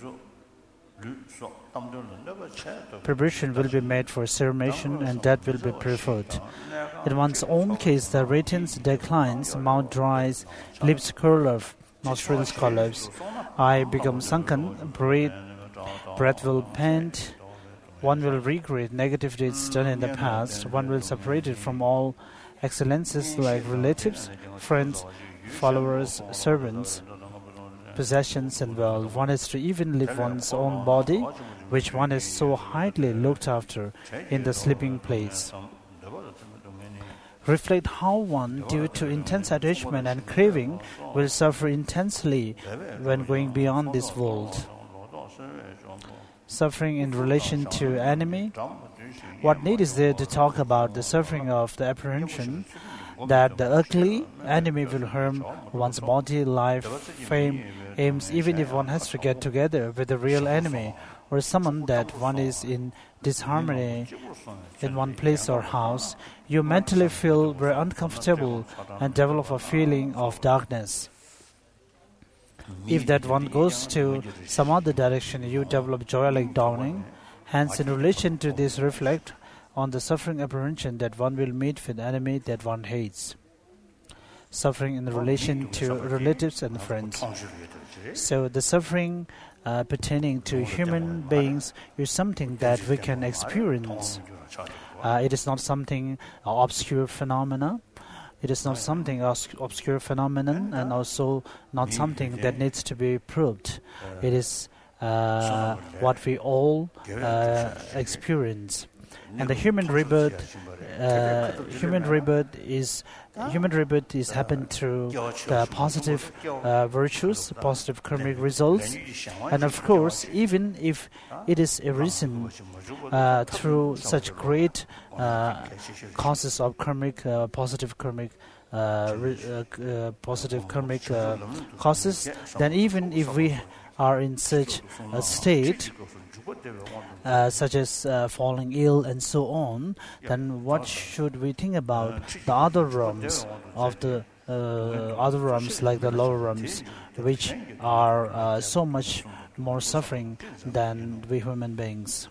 Preparation will be made for ceramation and that will be preferred. In one's own case, the radiance declines, mouth dries, lips curl up, nostrils collapse, eye becomes sunken, breath will pant. One will regret negative deeds done in the past. One will separate it from all excellences like relatives, friends, followers, servants, possessions and wealth. One has to even leave one's own body, which one is so highly looked after, in the sleeping place. Reflect how one, due to intense attachment and craving, will suffer intensely when going beyond this world. Suffering in relation to enemy. What need is there to talk about the suffering of the apprehension that the earthly enemy will harm one's body, life, fame, aims, even if one has to get together with the real enemy or someone that one is in disharmony in one place or house, you mentally feel very uncomfortable and develop a feeling of darkness. If that one goes to some other direction, you develop joy like dawning. Hence, in relation to this, reflect on the suffering apprehension that one will meet with enemy that one hates. Suffering in relation to relatives and friends. So the suffering pertaining to human beings is something that we can experience. It is not something obscure phenomena. It is not something obscure phenomenon and also not something that needs to be proved. It is what we all experience. And the human rebirth is happened through the positive virtues, positive karmic results, and of course, even if it is arisen through such great causes of karmic, positive karmic causes, then even if we are in such a state, such as falling ill and so on, then what should we think about the other realms of the other realms like the lower realms, which are so much more suffering than we human beings?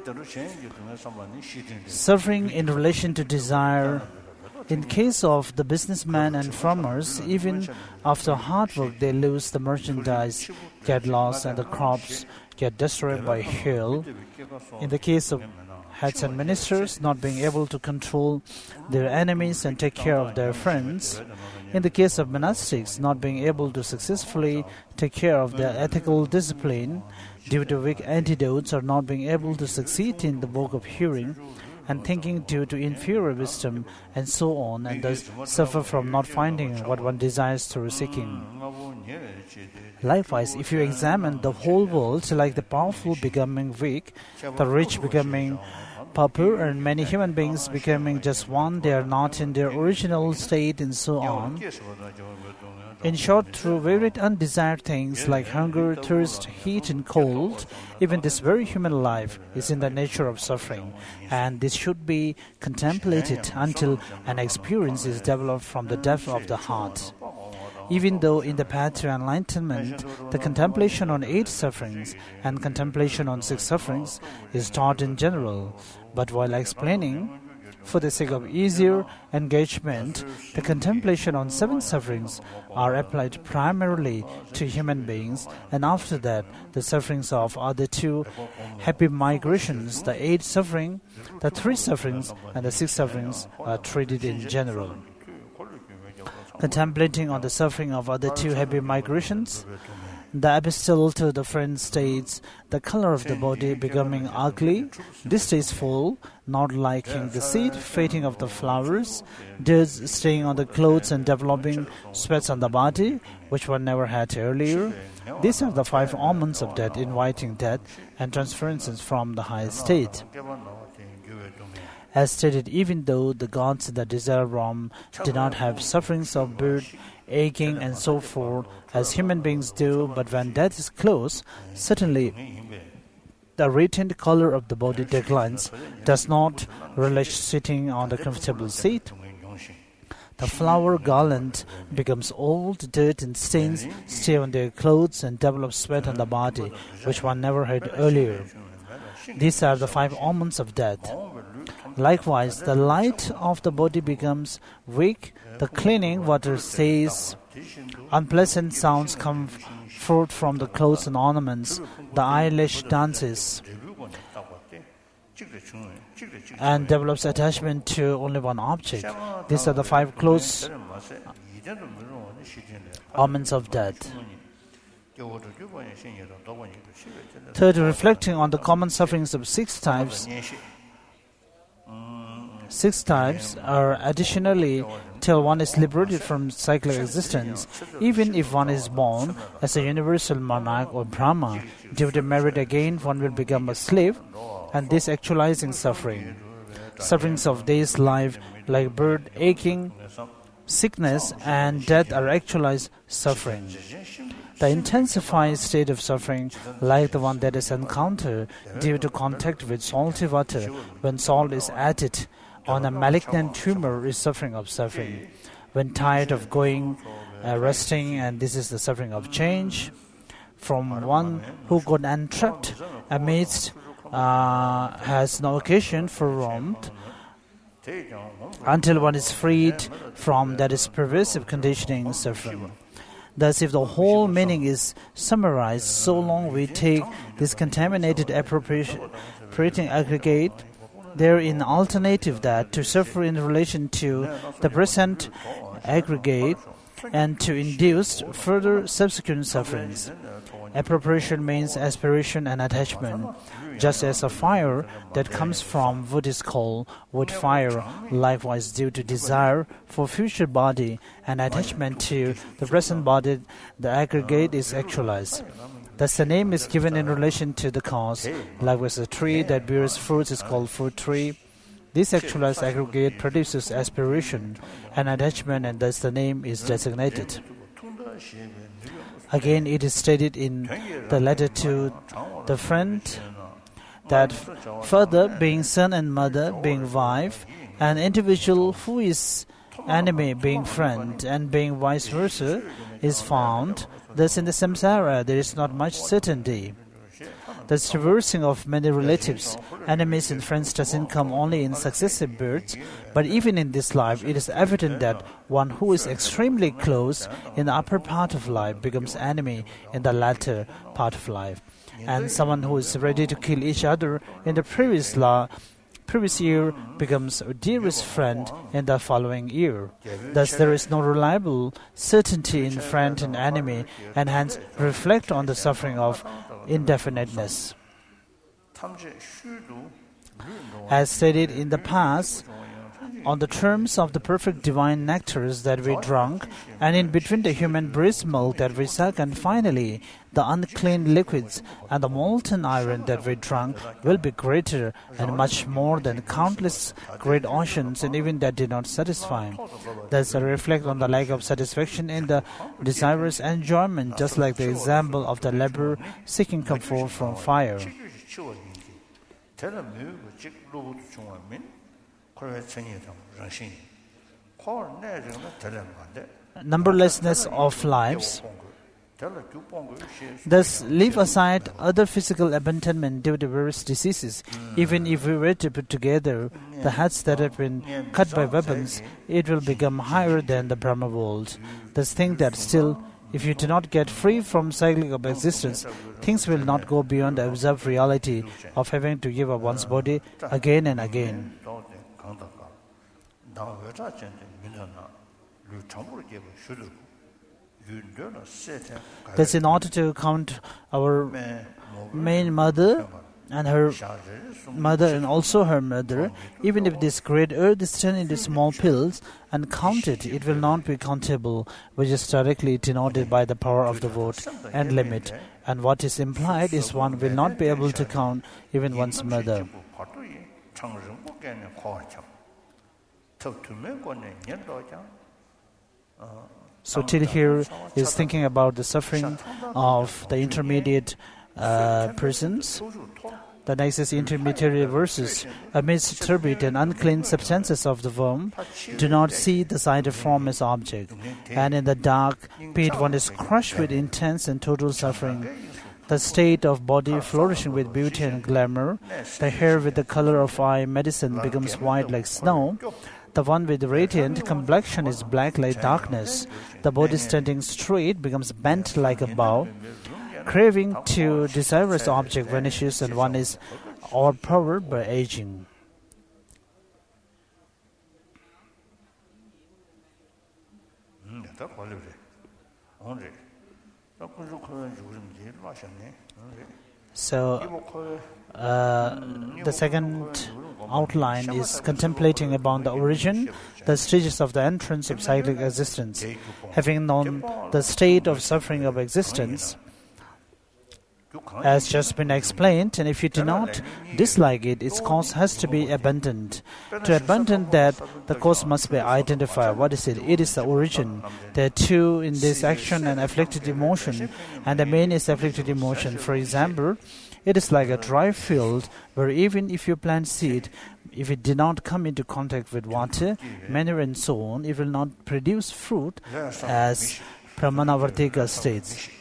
Suffering in relation to desire. In case of the businessmen and farmers, even after hard work, they lose the merchandise, get lost, and the crops get destroyed by hail. In the case of heads and ministers, not being able to control their enemies and take care of their friends. In the case of monastics, not being able to successfully take care of their ethical discipline due to weak antidotes or not being able to succeed in the work of hearing. and thinking due to inferior wisdom, and so on, and thus suffer from not finding what one desires through seeking. Likewise, if you examine the whole world, like the powerful becoming weak, the rich becoming pauper, and many human beings becoming just one, they are not in their original state, and so on. In short, through varied undesired things like hunger, thirst, heat, and cold, even this very human life is in the nature of suffering, and this should be contemplated until an experience is developed from the depth of the heart. Even though in the path to enlightenment, the contemplation on 8 sufferings and contemplation on 6 sufferings is taught in general, but while explaining, for the sake of easier engagement, the contemplation on 7 sufferings are applied primarily to human beings, and after that, the sufferings of other 2 happy migrations, the 8 suffering, the 3 sufferings, and the 6 sufferings are treated in general. Contemplating on the suffering of other 2 happy migrations, the epistle to the friend states, the color of the body becoming ugly, distasteful, not liking the seed, fading of the flowers, dirt staying on the clothes and developing sweats on the body, which one never had earlier. These are the 5 omens of death, inviting death and transferences from the high state. As stated, even though the gods in the desire realm did not have sufferings of birth, aching, and so forth, as human beings do, but when death is close, certainly the radiant color of the body declines, does not relish sitting on the comfortable seat. The flower garland becomes old, dirt and stains stay on their clothes and develop sweat on the body, which one never had earlier. These are the 5 omens of death. Likewise, the light of the body becomes weak, the cleaning water stays, unpleasant sounds come forth from the clothes and ornaments, the eyelash dances, and develops attachment to only one object. These are the 5 close omens of death. Third, reflecting on the common sufferings of 6 types. 6 types are additionally till one is liberated from cyclic existence. Even if one is born as a universal monarch or Brahma, due to merit again one will become a slave, and this actualizing suffering. Sufferings of day's life like birth, aching, sickness, and death are actualized suffering. The intensified state of suffering, like the one that is encountered due to contact with salty water when salt is added on a malignant tumor, is suffering of suffering. When tired of going, resting, and this is the suffering of change, from one who got entrapped amidst has no occasion for warmth, until one is freed from that is pervasive conditioning suffering. Thus, if the whole meaning is summarized, so long we take this contaminated appropriating aggregate, there is an alternative that to suffer in relation to the present aggregate and to induce further subsequent sufferings. Appropriation means aspiration and attachment. Just as a fire that comes from wood is called wood fire, likewise due to desire for future body and attachment to the present body, the aggregate is actualized. Thus the name is given in relation to the cause. Likewise a tree that bears fruits is called fruit tree. This actualized aggregate produces aspiration and attachment, and thus the name is designated. Again, it is stated in the letter to the friend that further, being son and mother, being wife, an individual who is enemy being friend, and being vice versa, is found. Thus in the samsara there is not much certainty. The traversing of many relatives, enemies and friends doesn't come only in successive births, but even in this life it is evident that one who is extremely close in the upper part of life becomes enemy in the latter part of life, and someone who is ready to kill each other in the previous year becomes a dearest friend in the following year. Thus there is no reliable certainty in friend and enemy, and hence reflect on the suffering of indefiniteness. As stated in the past, on the terms of the perfect divine nectars that we drank, and in between the human breast milk that we suck, and finally the unclean liquids and the molten iron that we drank will be greater and much more than countless great oceans, and even that did not satisfy. Thus, I reflect on the lack of satisfaction in the desirous enjoyment, just like the example of the leper seeking comfort from fire. Numberlessness of lives. Thus, leave aside other physical abandonment due to various diseases. Even if we were to put together the heads that have been cut by weapons, it will become higher than the Brahma world. Thus, think that still, if you do not get free from cycling of existence, things will not go beyond the observed reality of having to give up one's body again and again. Thus, in order to count our main mother and her mother and also her mother, even if this great earth is turned into small pills and counted, it will not be countable, which is directly denoted by the power of the vote and limit. And what is implied is one will not be able to count even one's mother. So till here is thinking about the suffering of the intermediate persons. The next is intermediary verses. Amidst turbid and unclean substances of the worm, do not see the sight of form as object. And in the dark pit one is crushed with intense and total suffering. The state of body flourishing with beauty and glamour, the hair with the color of eye medicine becomes white like snow. The one with radiant complexion is black like darkness. The body standing straight becomes bent like a bow. Craving to desirous object vanishes, and one is overpowered by aging. So, the second outline is contemplating upon the origin, the stages of the entrance of cyclic existence. Having known the state of suffering of existence, as just been explained, and if you do not dislike it, its cause has to be abandoned. To abandon that, the cause must be identified. What is it? It is the origin. There are two in this action and afflicted emotion, and the main is afflicted emotion. For example, it is like a dry field where even if you plant seed, if it did not come into contact with water, manure and so on, it will not produce fruit, as Pramanavartika states.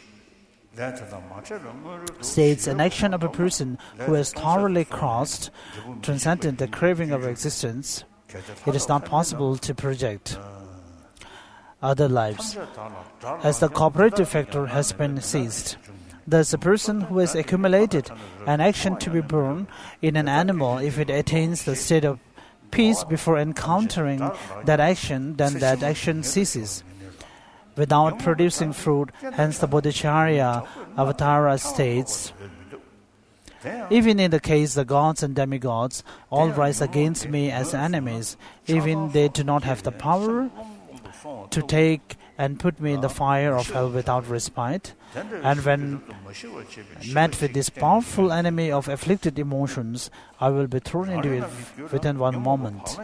An action of a person who has thoroughly crossed, transcended the craving of existence, it is not possible to project other lives, as the cooperative factor has been seized. Thus, a person who has accumulated an action to be born in an animal, if it attains the state of peace before encountering that action, then that action ceases without producing fruit. Hence the Bodhicharya Avatara states, even in the case the gods and demigods all rise against me as enemies, even they do not have the power to take and put me in the fire of hell without respite. And when met with this powerful enemy of afflicted emotions, I will be thrown into it within one moment.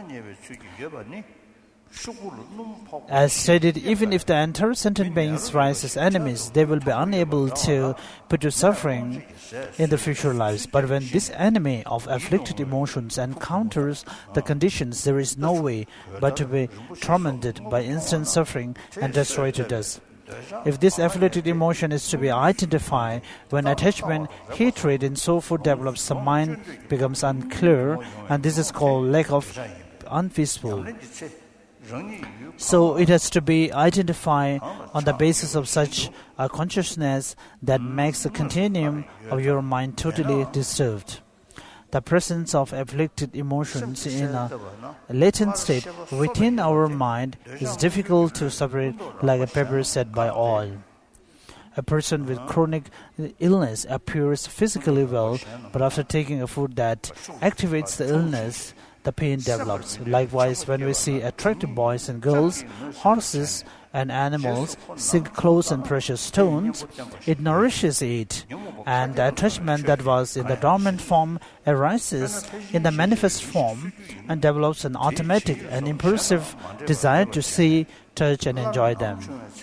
As stated, even if the entire sentient beings rise as enemies, they will be unable to put to suffering in the future lives. But when this enemy of afflicted emotions encounters the conditions, there is no way but to be tormented by instant suffering and destroyed to dust. If this afflicted emotion is to be identified, when attachment, hatred, and so forth develops, the mind becomes unclear, and this is called lack of unpeaceful. So it has to be identified on the basis of such a consciousness that makes the continuum of your mind totally disturbed. The presence of afflicted emotions in a latent state within our mind is difficult to separate like a pepper set by oil. A person with chronic illness appears physically well, but after taking a food that activates the illness, the pain develops. Likewise, when we see attractive boys and girls, horses, and animals sink clothes and precious stones, it nourishes it, and the attachment that was in the dormant form arises in the manifest form and develops an automatic and impulsive desire to see, touch, and enjoy them.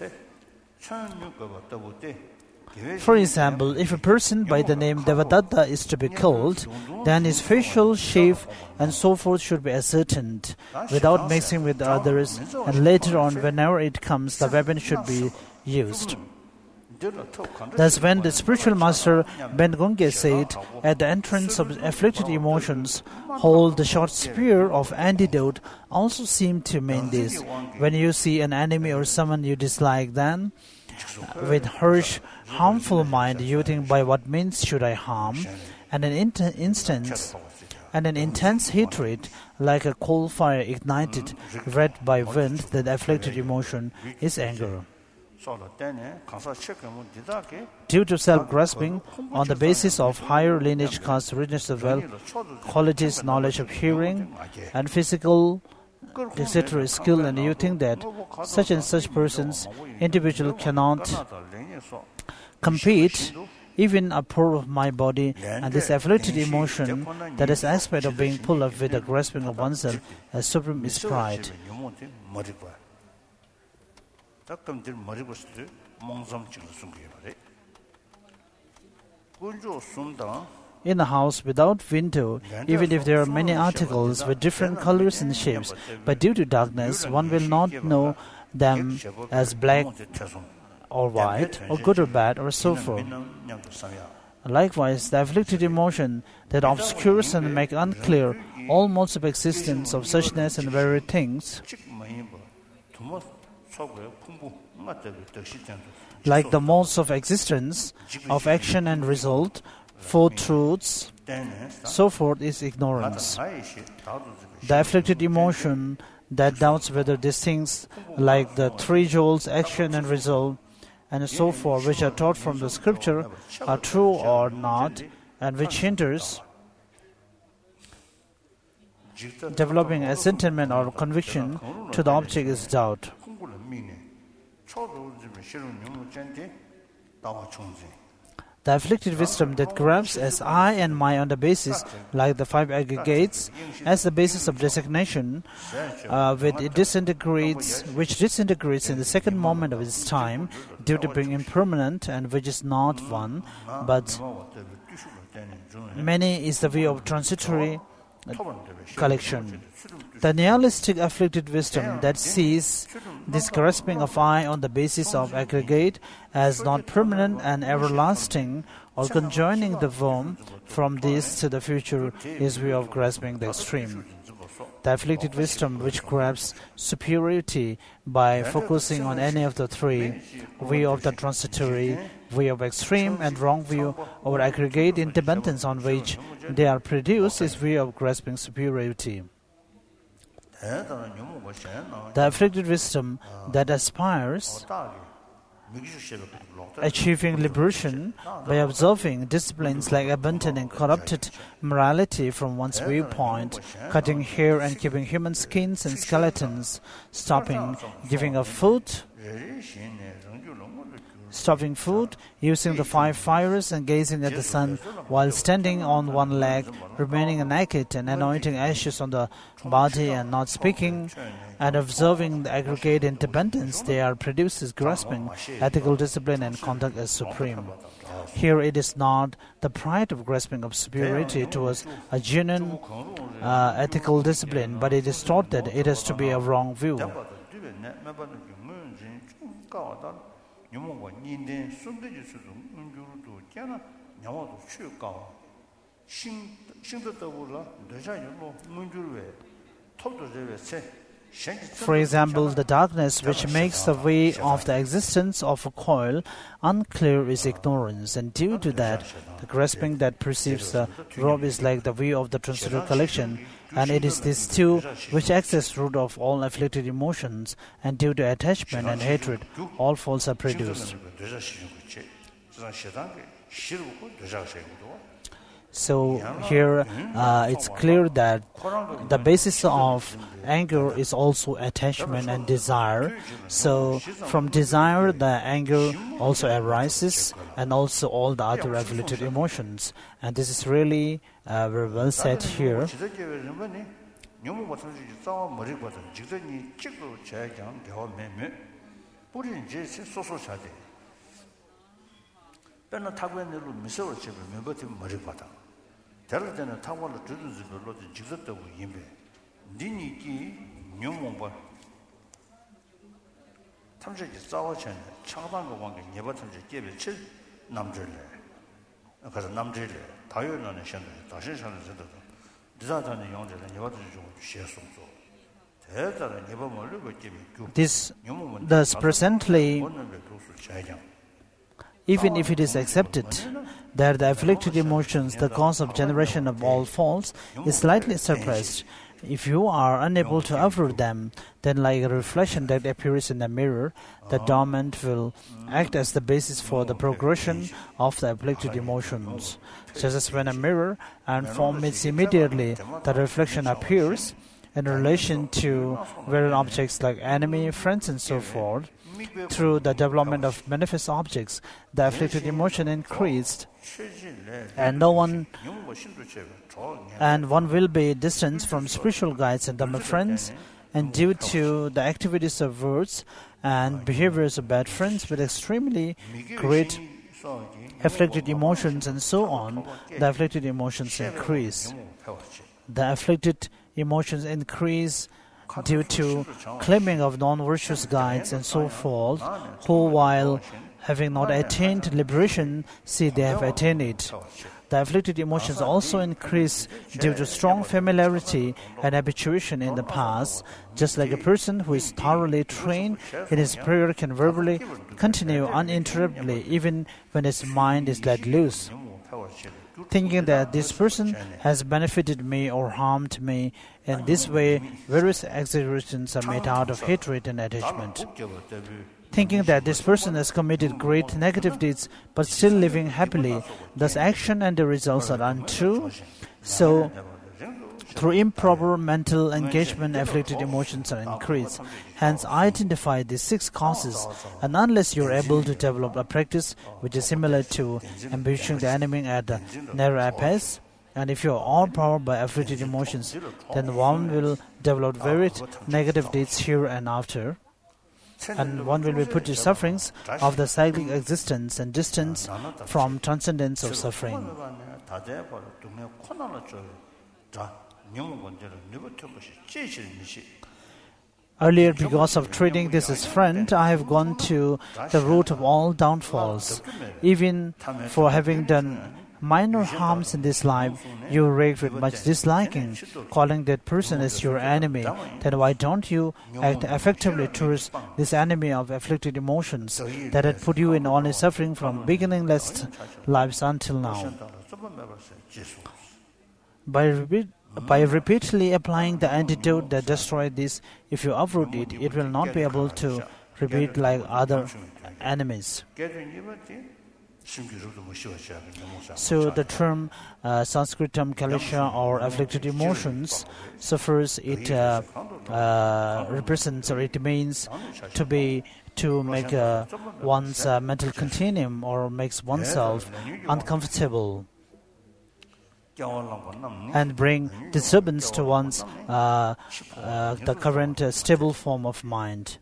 For example, if a person by the name Devadatta is to be killed, then his facial shape and so forth should be ascertained without mixing with others, and later on, whenever it comes, the weapon should be used. Thus, when the spiritual master Ben Gonge said, at the entrance of afflicted emotions, hold the short spear of antidote, also seemed to mean this. When you see an enemy or someone you dislike, then with harsh, harmful mind, you think, by what means should I harm? And an intense hatred, like a coal fire ignited, red by wind, that afflicted emotion is anger. Due to self-grasping, on the basis of higher lineage caste, richness of wealth, qualities, knowledge of hearing, and physical, etc. skill, and you think that such and such persons, individual cannot compete, even a pore of my body, and this afflicted emotion, that is aspect of being pulled up with the grasping of oneself as supreme is pride. In a house without window, even if there are many articles with different colors and shapes, but due to darkness, one will not know them as black or white, or good or bad, or so forth. Likewise, the afflicted emotion that obscures and makes unclear all modes of existence of suchness and very things, like the modes of existence, of action and result, four truths, so forth, is ignorance. The afflicted emotion that doubts whether these things, like the three jewels, action and result, and so forth, which are taught from the scripture, are true or not, and which hinders developing a sentiment or conviction to the object, is doubt. The afflicted wisdom that grabs as I and my on the basis, like the five aggregates, as the basis of designation, which disintegrates in the second moment of its time, due to being impermanent, and which is not one, but many, is the way of transitory collection. The nihilistic afflicted wisdom that sees this grasping of I on the basis of aggregate as not permanent and everlasting, or conjoining the womb from this to the future, is way of grasping the extreme. The afflicted wisdom which grabs superiority by focusing on any of the three, way of the transitory, way of extreme, and wrong view or aggregate independence on which they are produced, is way of grasping superiority. The afflicted wisdom that aspires achieving liberation by observing disciplines like abundant and corrupted morality from one's viewpoint, cutting hair and keeping human skins and skeletons, stopping food, using the five fires and gazing at the sun while standing on one leg, remaining naked and anointing ashes on the body and not speaking, and observing the aggregate independence they are produces, grasping ethical discipline and conduct as supreme. Here it is not the pride of grasping of superiority towards a genuine ethical discipline, but it is taught that it has to be a wrong view. For example, the darkness which makes the way of the existence of a coil unclear is ignorance, and due to that, the grasping that perceives the rope is like the way of the transcendental collection, and it is this too which acts as root of all afflicted emotions, and due to attachment and hatred, all faults are produced. So here it's clear that the basis of anger is also attachment and desire. So from desire, the anger also arises, and also all the other afflicted emotions. And this is really very well said here. 대라전에 타고를 주든지 별로 직접되고 임배 니니기 뇽몽바 탐색이 싸워전 창방과 관계 예바 탐색 개별 칠 남절래 그래서 남절래 다요는 현재 다시 사는데도 디자단의 용제는 예바도 좀 시행성소 대자는 예바 멀고 개별 This thus presently, even if it is accepted that the afflicted emotions, the cause of generation of all faults, is slightly suppressed, if you are unable to uproot them, then like a reflection that appears in a mirror, the dormant will act as the basis for the progression of the afflicted emotions. Just as when a mirror and form meets immediately, the reflection appears in relation to various objects like enemy, friends, and so forth. Through the development of manifest objects, the afflicted emotion increased, and one will be distant from spiritual guides and Dhamma friends, and due to the activities of words and behaviors of bad friends with extremely great afflicted emotions and so on, the afflicted emotions increase. The afflicted emotions increase due to claiming of non-virtuous guides and so forth, who while having not attained liberation, see they have attained it. The afflicted emotions also increase due to strong familiarity and habituation in the past, just like a person who is thoroughly trained in his prayer can verbally continue uninterruptedly even when his mind is let loose, thinking that this person has benefited me or harmed me. In this way, various exaggerations are made out of hatred and attachment. Thinking that this person has committed great negative deeds but still living happily, thus action and the results are untrue. So, through improper mental engagement, afflicted emotions are increased. Hence, identify these 6 causes, and unless you are able to develop a practice which is similar to ambushing the enemy at the narrow abyss, and if you are overpowered by afflicted emotions, then one will develop various negative deeds here and after, and one will be put to sufferings of the cyclic existence and distance from transcendence of suffering. Earlier, because of treating this as friend, I have gone to the root of all downfalls. Even for having done minor harms in this life, you react with much disliking, calling that person as your enemy. Then why don't you act effectively towards this enemy of afflicted emotions that had put you in only suffering from beginningless lives until now? By repeatedly applying the antidote that destroys this, if you uproot it, it will not be able to repeat like other enemies. So the term Sanskrit term Kalesha or afflicted emotions suffers, it represents, or it means to make one's mental continuum or makes oneself uncomfortable and bring disturbance to one's the current stable form of mind.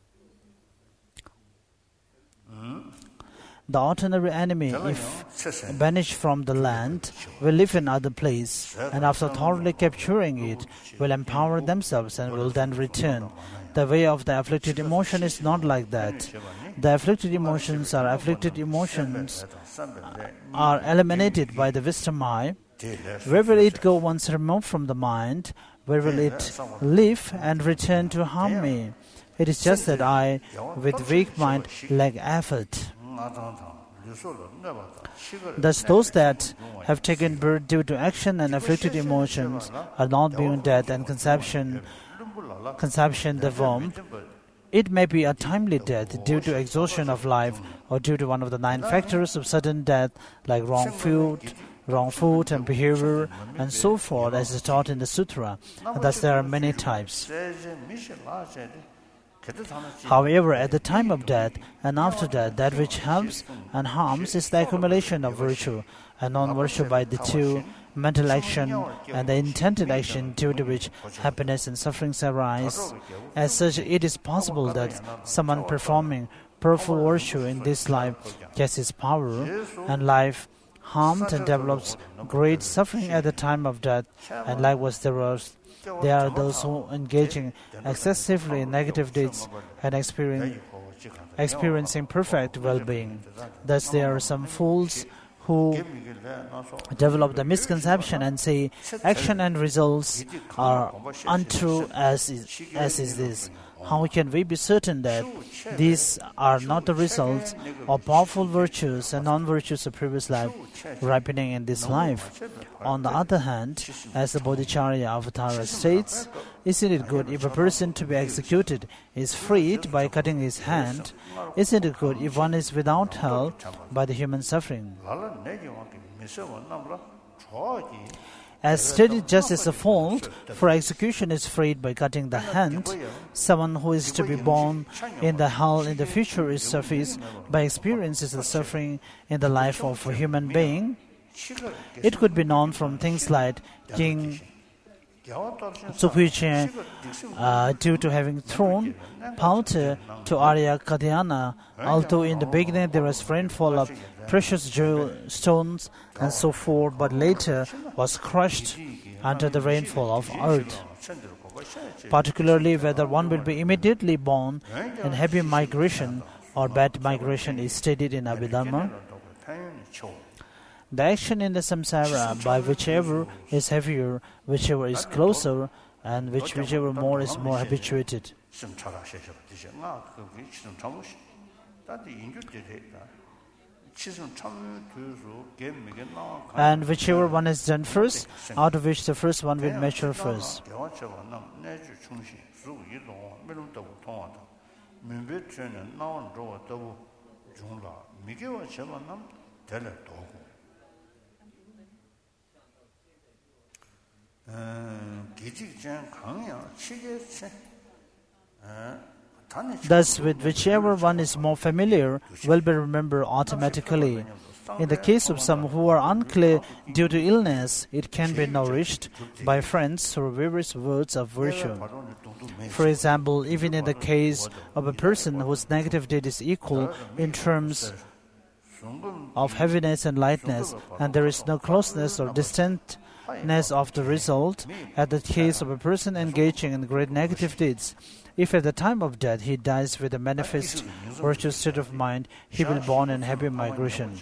The ordinary enemy, if banished from the land, will live in other place, and after thoroughly capturing it, will empower themselves and will then return. The way of the afflicted emotion is not like that. The afflicted emotions are eliminated by the wisdom eye, Where will it go once removed from the mind? Where will it live and return to harm me? It is just that I, with weak mind, lack effort. Thus, those that have taken birth due to action and afflicted emotions are not beyond death and conception the womb. It may be a timely death due to exhaustion of life or due to one of the 9 factors of sudden death, like wrong food and behavior, and so forth, as is taught in the sutra. And thus, there are many types. However, at the time of death and after death, that which helps and harms is the accumulation of virtue and non-virtue by the 2, mental action and the intended action, due to which happiness and sufferings arise. As such, it is possible that someone performing powerful virtue in this life gets his power and life harmed and develops great suffering at the time of death, and likewise there are those who engaging excessively in negative deeds and experiencing perfect well-being. Thus there are some fools who develop the misconception and say action and results are untrue as is this. How can we be certain that these are not the results of powerful virtues and non-virtues of previous life ripening in this life? On the other hand, as the Bodhicharya Avatara states, isn't it good if a person to be executed is freed by cutting his hand? Isn't it good if one is without help by the human suffering? As stated just as a fault for execution is freed by cutting the hand, someone who is to be born in the hell in the future is sufficed by experiences the suffering in the life of a human being. It could be known from things like King Tsukuichen, due to having thrown powder to Arya Kadyana, although in the beginning there was rainfall of precious jewel stones and so forth, but later was crushed under the rainfall of earth. Particularly whether one will be immediately born in happy migration or bad migration is stated in Abhidharma. The action in the samsara by whichever is heavier, whichever is closer, and whichever more is more habituated. And whichever one is done first, out of which the first one will mature first. Thus, with whichever one is more familiar, will be remembered automatically. In the case of some who are unclear due to illness, it can be nourished by friends through various words of virtue. For example, even in the case of a person whose negative deed is equal in terms of heaviness and lightness, and there is no closeness or distantness of the result, at the case of a person engaging in great negative deeds, if at the time of death he dies with a manifest virtuous state of mind, he will be born in happy migration.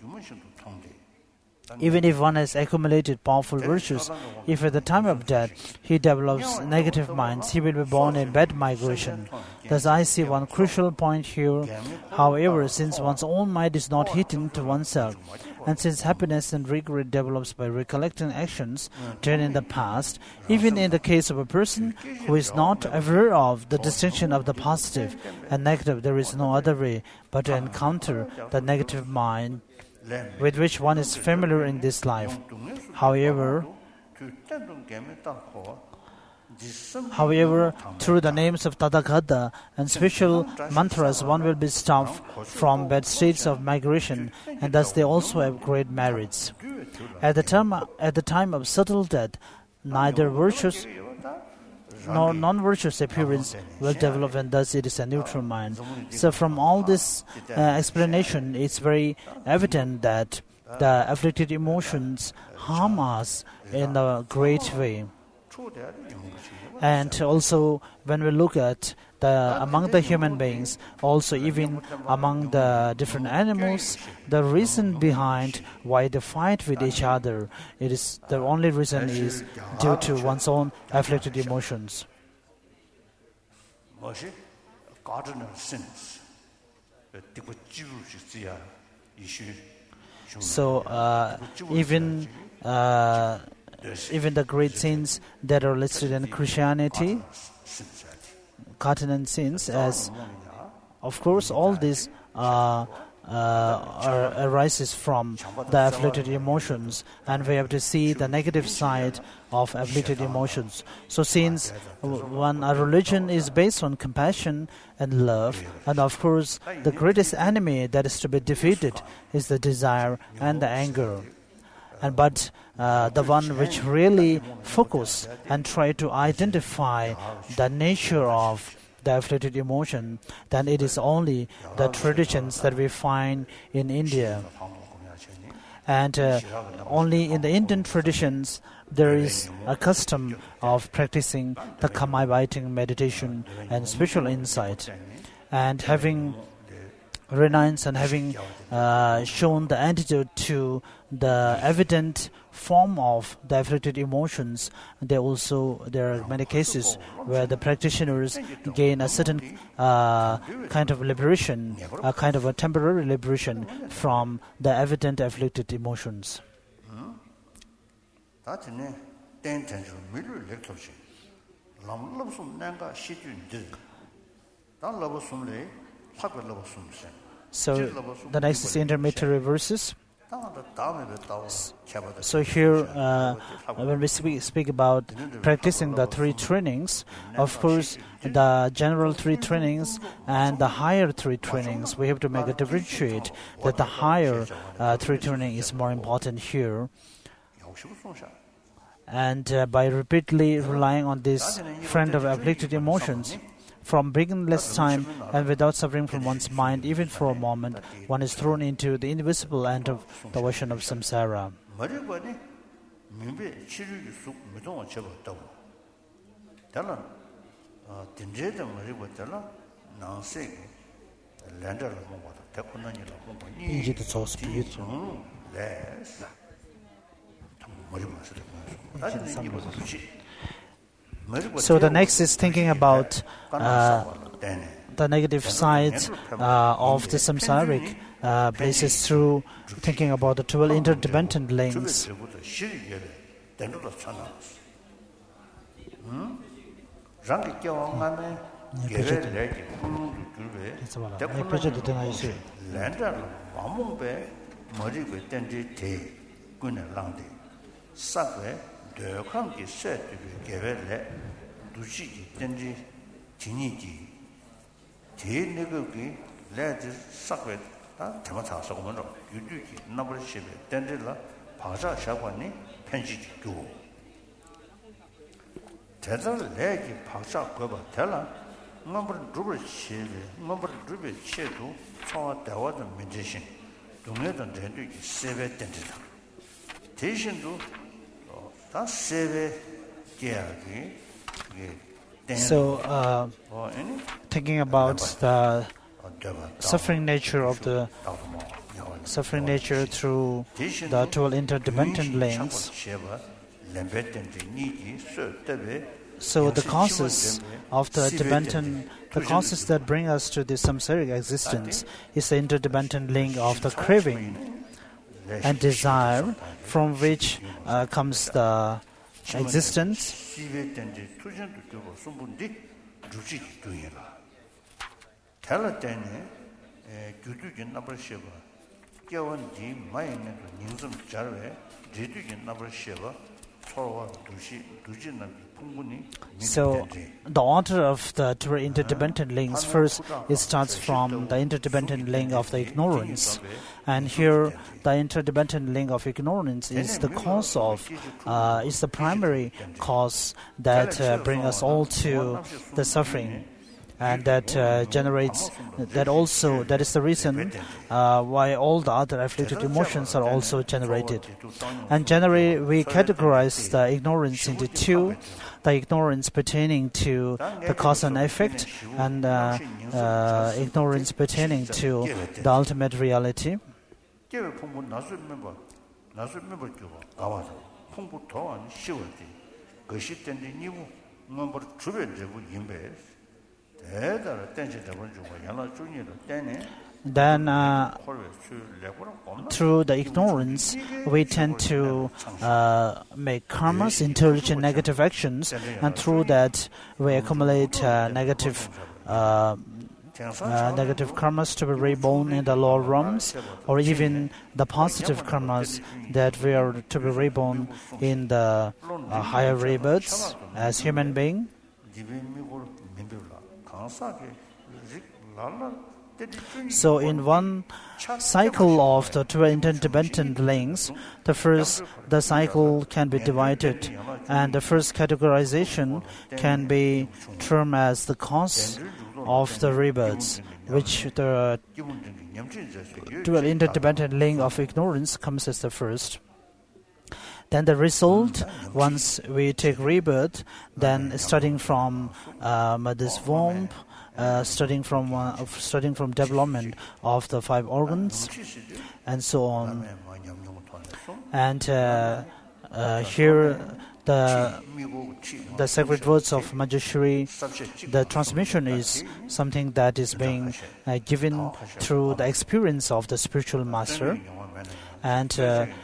Even if one has accumulated powerful virtues, if at the time of death he develops negative minds, he will be born in bad migration. Thus I see one crucial point here. However, since one's own mind is not hidden to oneself, and since happiness and regret develops by recollecting actions done in the past, even in the case of a person who is not aware of the distinction of the positive and negative, there is no other way but to encounter the negative mind with which one is familiar in this life. However, through the names of Tathagata and special mantras, one will be stopped from bad states of migration, and thus they also have great merits. At the time of subtle death, neither virtuous nor non-virtuous appearance will develop, and thus it is a neutral mind. So from all this explanation, it's very evident that the afflicted emotions harm us in a great way. And also, when we look at among the human beings, also even among the different animals, the reason behind why they fight with each other, it is the only reason is due to one's own afflicted emotions. So even the great sins that are listed in Christianity, cardinal sins, as of course all this arises from the afflicted emotions, and we have to see the negative side of afflicted emotions. So since a religion is based on compassion and love, and of course the greatest enemy that is to be defeated is the desire and the anger. But the one which really focus and try to identify the nature of the afflicted emotion, then it is only the traditions that we find in India. And only in the Indian traditions there is a custom of practicing the Kamai-biting meditation and spiritual insight. And having renounced and having shown the antidote to the evident form of the afflicted emotions, there are many cases where the practitioners gain a certain kind of liberation, a kind of a temporary liberation from the evident afflicted emotions. So the next is intermediary verses. So here, when we speak about practicing the three trainings, of course, the general three trainings and the higher three trainings, we have to make a differentiate that the higher three training is more important here. And by repeatedly relying on this friend of afflicted emotions, from beginningless time and without suffering from one's mind, even for a moment, one is thrown into the invisible end of the ocean of samsara. So the next is thinking about the negative sides of the samsaric places through thinking about the 12 interdependent links. dökangi setü gevelle duji tenji 진이지 제네거기 레드 sakwe 다 대마차 서고는 유두기 나버시베 덴들라 바자 샤관이 편지지 교 대달 레기 바자 거바 대라 넘버 두버 시베 넘버 두베 체도 초 대화도 문제신 동네던 된두기 세베 덴들라 대신도 다 세베 계약이 So, thinking about the suffering nature of the suffering nature through the 12 interdependent links, so the causes of the causes that bring us to the samsaric existence is the interdependent link of the craving and desire, from which comes the existence. So, the order of the two interdependent links, first it starts from the interdependent link of the ignorance, and here the interdependent link of ignorance is the cause of, is the primary cause that bring us all to the suffering. and that generates, that is the reason why all the other afflicted emotions are also generated. And generally we categorize the ignorance into two: the ignorance pertaining to the cause and effect, and ignorance pertaining to the ultimate reality. Then through the ignorance we tend to make karmas, intelligent negative actions, and through that we accumulate negative karmas to be reborn in the lower realms, or even the positive karmas that we are to be reborn in the higher rebirths as human being. So in one cycle of the two interdependent links, the cycle can be divided, and the first categorization can be termed as the cause of the rebirths, which the dual interdependent link of ignorance comes as the first. Then the result, once we take rebirth, then starting from mother's womb, starting from development of the 5 organs, and so on. And here the sacred words of Manjushri, the transmission is something that is being given through the experience of the spiritual master. And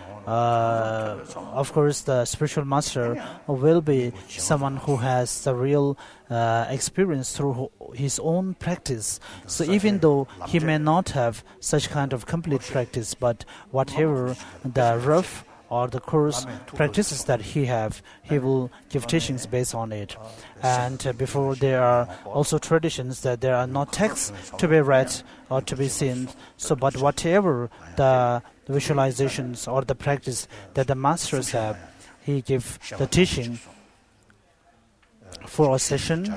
of course, the spiritual master will be someone who has the real experience through his own practice. So even though he may not have such kind of complete practice, but whatever the rough or the coarse practices that he will give teachings based on it. And before, there are also traditions that there are no texts to be read or to be seen. So, but whatever the visualizations or the practice that the masters have, he gives the teaching for a session.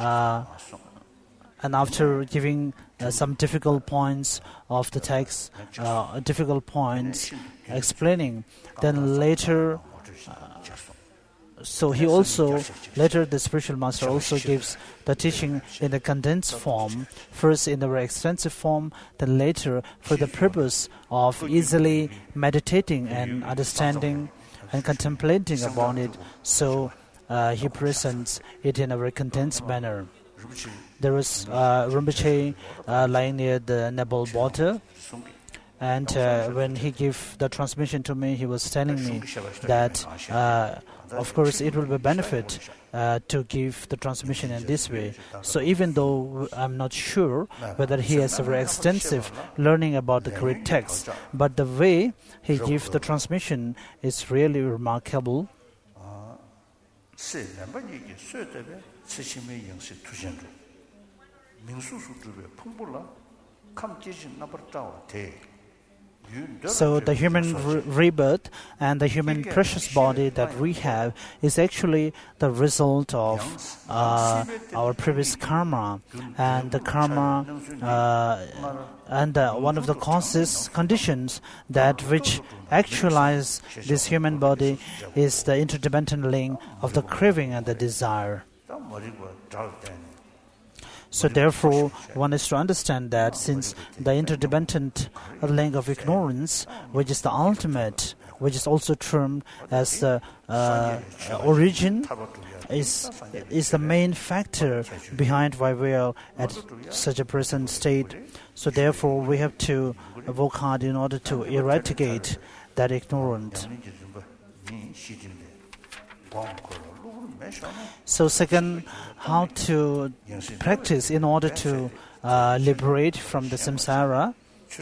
And after giving some difficult points of the text, difficult points explaining, then later, so he also, later the spiritual master also gives the teaching in the condensed form, first in the very extensive form, then later for the purpose of easily meditating and understanding and contemplating upon it. So he presents it in a very condensed manner. There was Rinpoche lying near the Nepal border, and when he gave the transmission to me, he was telling me that, of course, it will be a benefit to give the transmission in this way. So even though I'm not sure whether he has a very extensive learning about the great text, but the way he gives the transmission is really remarkable. So the human rebirth and the human precious body that we have is actually the result of our previous karma, and the karma and one of the conditions that which actualize this human body is the interdependent link of the craving and the desire. So therefore, one is to understand that since the interdependent link of ignorance, which is the ultimate, which is also termed as the origin, is the main factor behind why we are at such a present state. So therefore, we have to work hard in order to eradicate that ignorance. So second, how to practice in order to liberate from the samsara.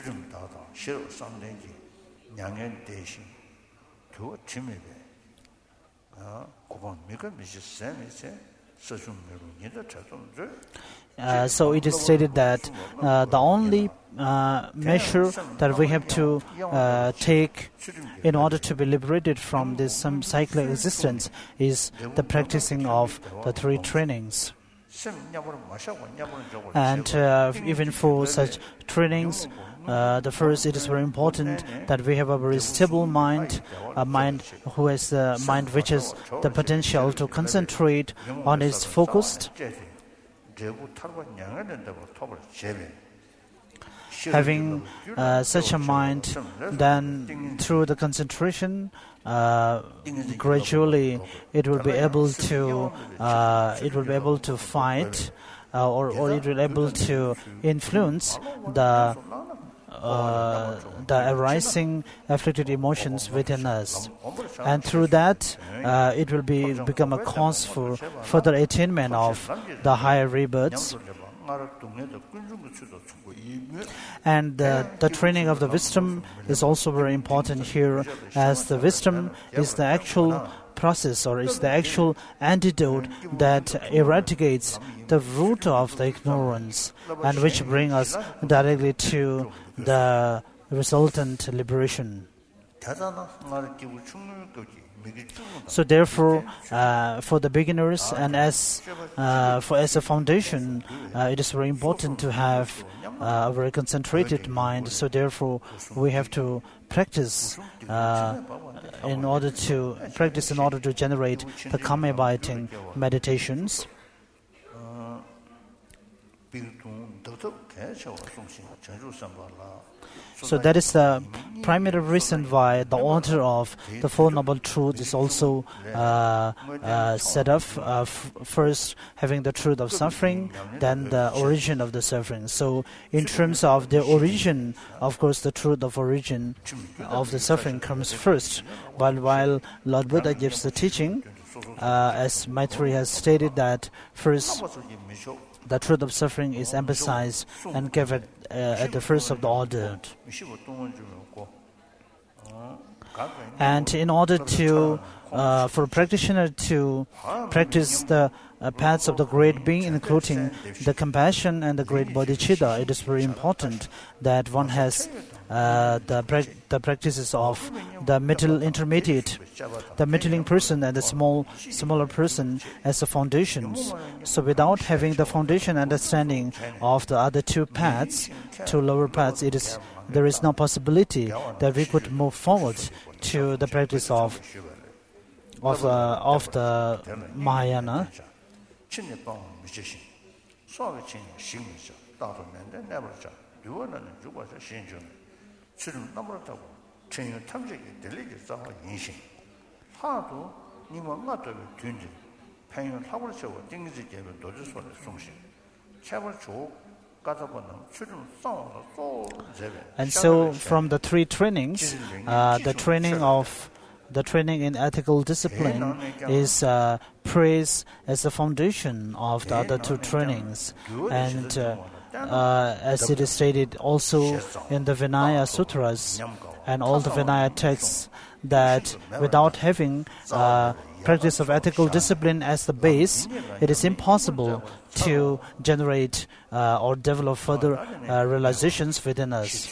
So it is stated that the only measure that we have to take in order to be liberated from this cyclic existence is the practicing of the 3 trainings. And even for such trainings, the first, it is very important that we have a very stable mind, a mind who has the mind which has the potential to concentrate on its focused. Having such a mind, then through the concentration, gradually it will be able to fight, or it will be able to influence the arising afflicted emotions within us, and through that it will become a cause for further attainment of the higher rebirths. And the training of the wisdom is also very important here, as the wisdom is the actual process, or is the actual antidote that eradicates the root of the ignorance, and which bring us directly to the resultant liberation. So therefore, for the beginners and as a foundation, it is very important to have a very concentrated mind. So therefore, we have to practice in order to generate the karma-abiding meditations. So that is the primary reason why the order of the Four Noble Truths is also set up. First, having the truth of suffering, then the origin of the suffering. So in terms of the origin, of course, the truth of origin of the suffering comes first. While Lord Buddha gives the teaching, as Maitreya has stated, that first, the truth of suffering is emphasized and given at the first of the order. And in order to, for a practitioner to practice the paths of the great being, including the compassion and the great bodhicitta, it is very important that one has the practices of the middle intermediate, the middling person and the smaller person as the foundations. So without having the foundation understanding of the other two lower paths, there is no possibility that we could move forward to the practice of the Mahayana. And so from the three trainings, the training in ethical discipline is praised as the foundation of the other two trainings. And as it is stated also in the Vinaya Sutras and all the Vinaya texts, that without having practice of ethical discipline as the base, it is impossible to generate or develop further realizations within us.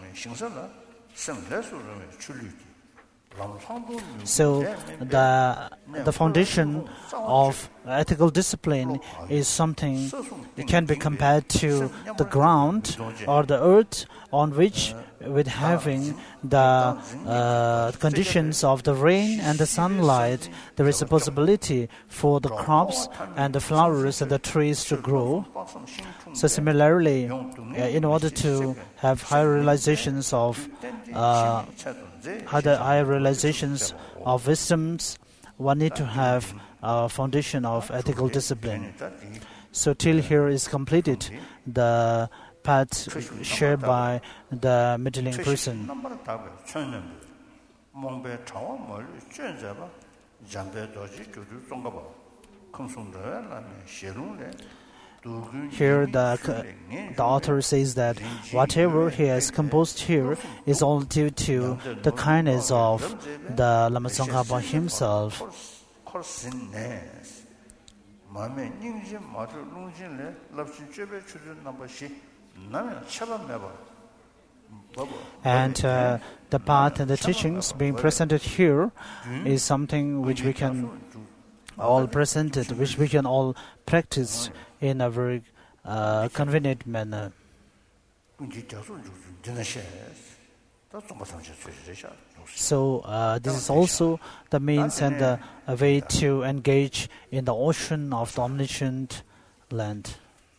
So the foundation of ethical discipline is something that can be compared to the ground or the earth, on which, with having the conditions of the rain and the sunlight, there is a possibility for the crops and the flowers and the trees to grow. So similarly, in order to have higher realizations of wisdoms, one need to have a foundation of ethical discipline. So till here is completed the path shared by the middling person. Here the author says that whatever he has composed here is all due to the kindness of the Lama Tsongkhapa himself. And the path and the teachings being presented here is something which we can all presented, which we can all practice in a very convenient manner. So this is also the means and the way to engage in the ocean of the omniscient land.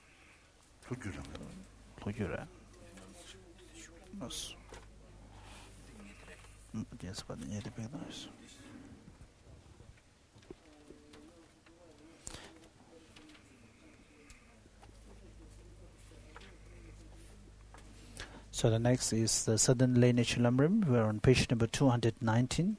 So the next is the southern lineage Lamrim. We're on page number 219.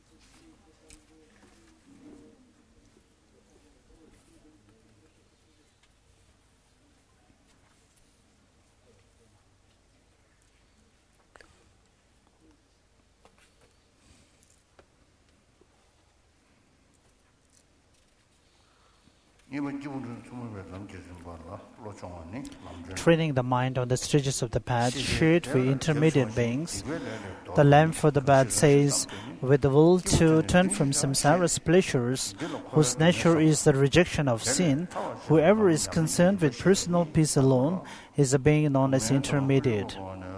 Training the mind on the stages of the path shared with intermediate beings. The Lamb for the Path says, with the will to turn from samsara's pleasures, whose nature is the rejection of sin, whoever is concerned with personal peace alone is a being known as intermediate.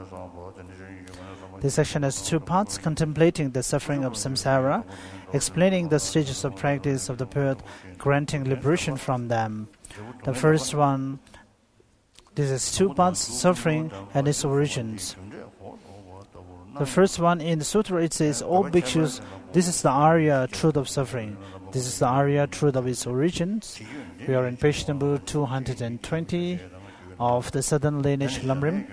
This section has two parts: contemplating the suffering of samsara, explaining the stages of practice of the path, granting liberation from them. The first one, this is two parts: suffering and its origins. The first one in the sutra, it says, "O bhikshus, this is the Arya truth of suffering. This is the Arya truth of its origins." We are in page number 220 of the southern lineage Lamrim.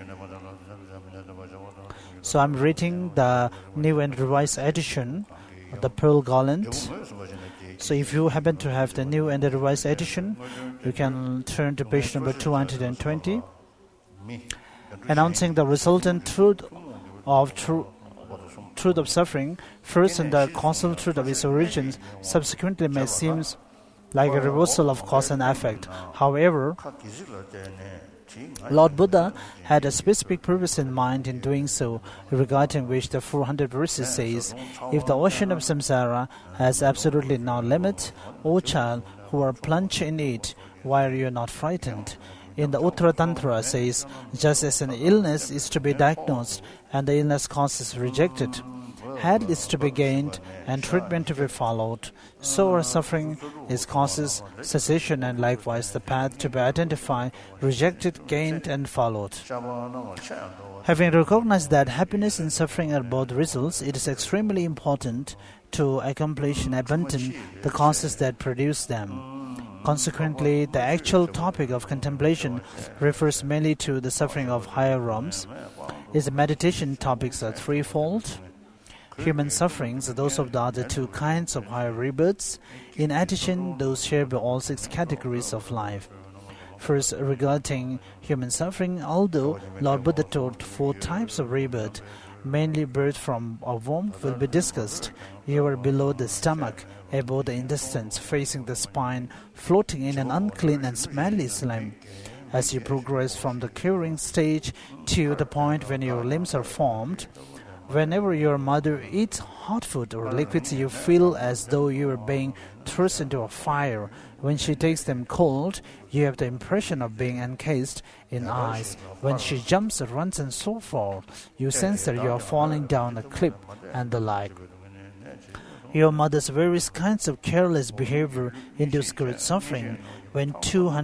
So I'm reading the new and revised edition of the Pearl Garland. So if you happen to have the new and the revised edition, you can turn to page number 220. Announcing the resultant truth of suffering, first and the causal truth of its origins, subsequently may seem like a reversal of cause and effect. However, Lord Buddha had a specific purpose in mind in doing so, regarding which the 400 verses says, "If the ocean of samsara has absolutely no limit, O child who are plunged in it, why are you not frightened?" In the Uttara Tantra says, just as an illness is to be diagnosed and the illness cause is rejected, health is to be gained and treatment to be followed, so our suffering is causes cessation, and likewise the path to be identified, rejected, gained and followed. Having recognized that happiness and suffering are both results, it is extremely important to accomplish and abandon the causes that produce them. Consequently, the actual topic of contemplation refers mainly to the suffering of higher realms. Its meditation topics are threefold: human sufferings, those of the other two kinds of higher rebirths, in addition those shared by all six categories of life. First, regarding human suffering, although Lord Buddha taught four types of rebirth, mainly birth from a womb will be discussed. You are below the stomach, above the intestines, facing the spine, floating in an unclean and smelly slime. As you progress from the curing stage to the point when your limbs are formed, whenever your mother eats hot food or liquids, you feel as though you are being thrust into a fire. When she takes them cold, you have the impression of being encased in ice. When she jumps, runs and so forth, you sense that you are falling down a cliff and the like. Your mother's various kinds of careless behavior induce great suffering. When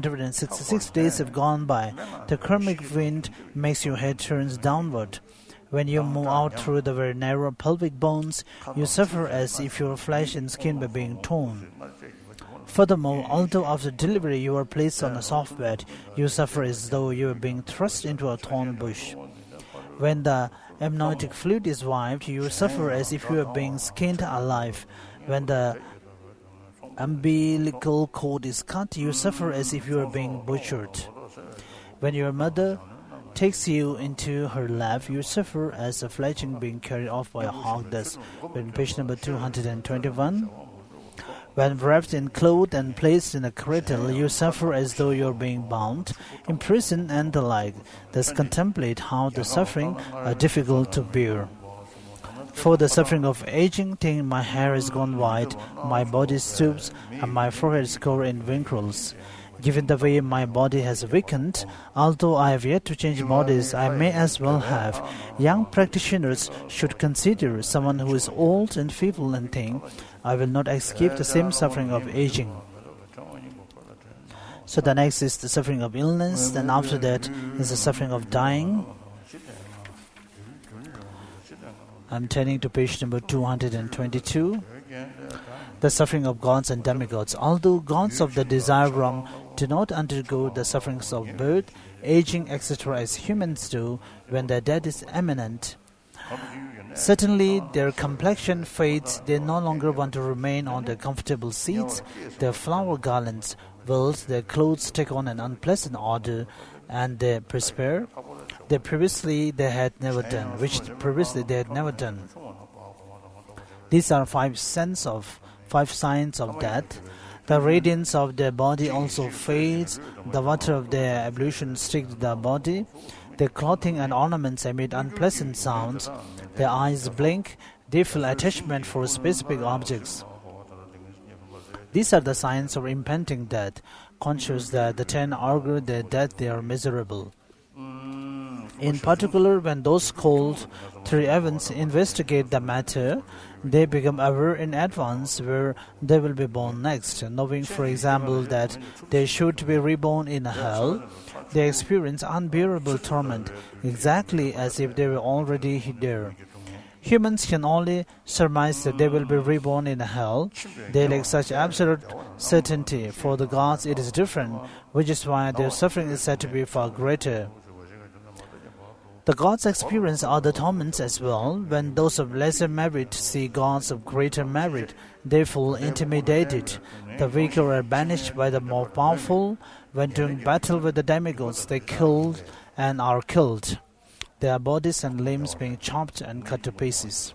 266 days have gone by, the karmic wind makes your head turns downward. When you move out through the very narrow pelvic bones, you suffer as if your flesh and skin were being torn. Furthermore, although after delivery you are placed on a soft bed, you suffer as though you are being thrust into a thorn bush. When the amniotic fluid is wiped, you suffer as if you are being skinned alive. When the umbilical cord is cut, you suffer as if you are being butchered. When your mother takes you into her lap, you suffer as a fledgling being carried off by a hawk. Thus, in page number 221, when wrapped in cloth and placed in a cradle, you suffer as though you are being bound, imprisoned and the like. Thus contemplate how the suffering are difficult to bear. For the suffering of aging, till my hair is gone white, my body stoops, and my forehead is covered in wrinkles. Given the way my body has weakened, although I have yet to change bodies, I may as well have. Young practitioners should consider someone who is old and feeble and thin. I will not escape the same suffering of aging. So the next is the suffering of illness, and after that is the suffering of dying. I'm turning to page number 222. The suffering of gods and demigods. Although gods of the desire realm do not undergo the sufferings of birth, aging, etc. as humans do when their death is imminent, certainly their complexion fades, they no longer want to remain on their comfortable seats, their flower garlands wilt, their clothes take on an unpleasant odor, and they perspire, which previously they had never done. These are five signs of death. The radiance of their body also fades. The water of their ablution sticks to the body. Their clothing and ornaments emit unpleasant sounds. Their eyes blink. They feel attachment for specific objects. These are the signs of impending death. Conscious that the 10 augur their death, they are miserable. In particular, when those called 3 events investigate the matter, they become aware in advance where they will be born next. Knowing, for example, that they should be reborn in hell, they experience unbearable torment, exactly as if they were already there. Humans can only surmise that they will be reborn in hell. They lack such absolute certainty. For the gods, it is different, which is why their suffering is said to be far greater. The gods experience other torments as well. When those of lesser merit see gods of greater merit, they feel intimidated. The weaker are banished by the more powerful. When doing battle with the demigods, they killed and are killed, their bodies and limbs being chopped and cut to pieces.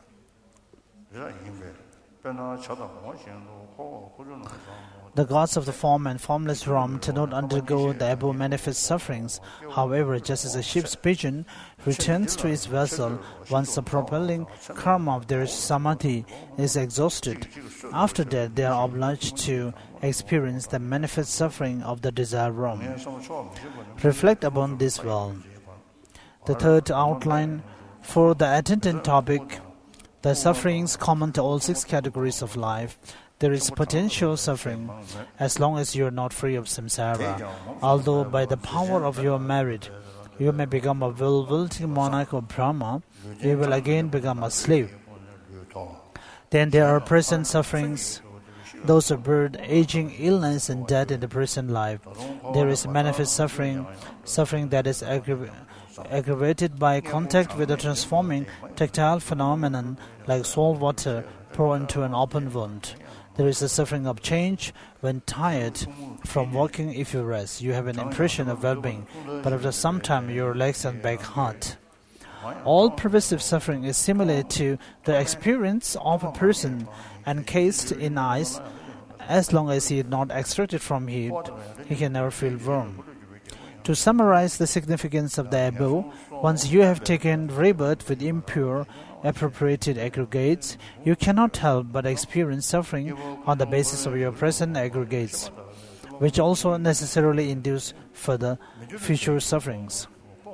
The gods of the form and formless realm do not undergo the above manifest sufferings. However, just as a ship's pigeon returns to its vessel once the propelling karma of their samadhi is exhausted, after that they are obliged to experience the manifest suffering of the desire realm. Reflect upon this well. The third outline for the attendant topic, the sufferings common to all 6 categories of life. There is potential suffering as long as you are not free of samsara. Although by the power of your merit, you may become a wilting monarch of Brahma, you will again become a slave. Then there are present sufferings, those of birth, aging, illness, and death in the present life. There is manifest suffering that is aggravated by contact with a transforming tactile phenomenon like salt water poured into an open wound. There is a suffering of change. When tired from walking, if you rest, you have an impression of well-being, but after some time your legs and back hurt. All pervasive suffering is similar to the experience of a person encased in ice. As long as he is not extracted from heat, he can never feel warm. To summarize the significance of the above, once you have taken rebirth with impure, appropriated aggregates, you cannot help but experience suffering on the basis of your present aggregates, which also necessarily induce further future sufferings.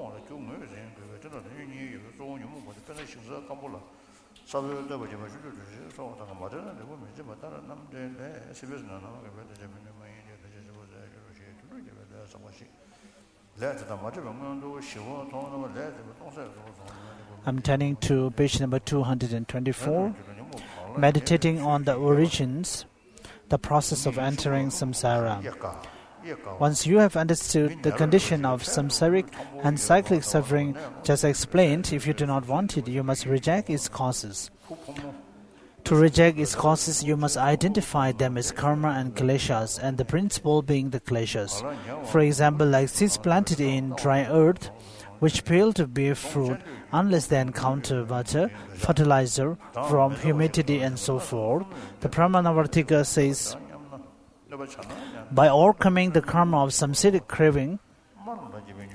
I'm turning to page number 224. Meditating on the origins, the process of entering samsara. Once you have understood the condition of samsaric and cyclic suffering just explained, if you do not want it, you must reject its causes. To reject its causes, you must identify them as karma and kleshas, and the principle being the kleshas. For example, like seeds planted in dry earth, which fail to bear fruit unless they encounter water, fertilizer, warmth, humidity, and so forth. The Pramanavartika says, by overcoming the karma of samsaric craving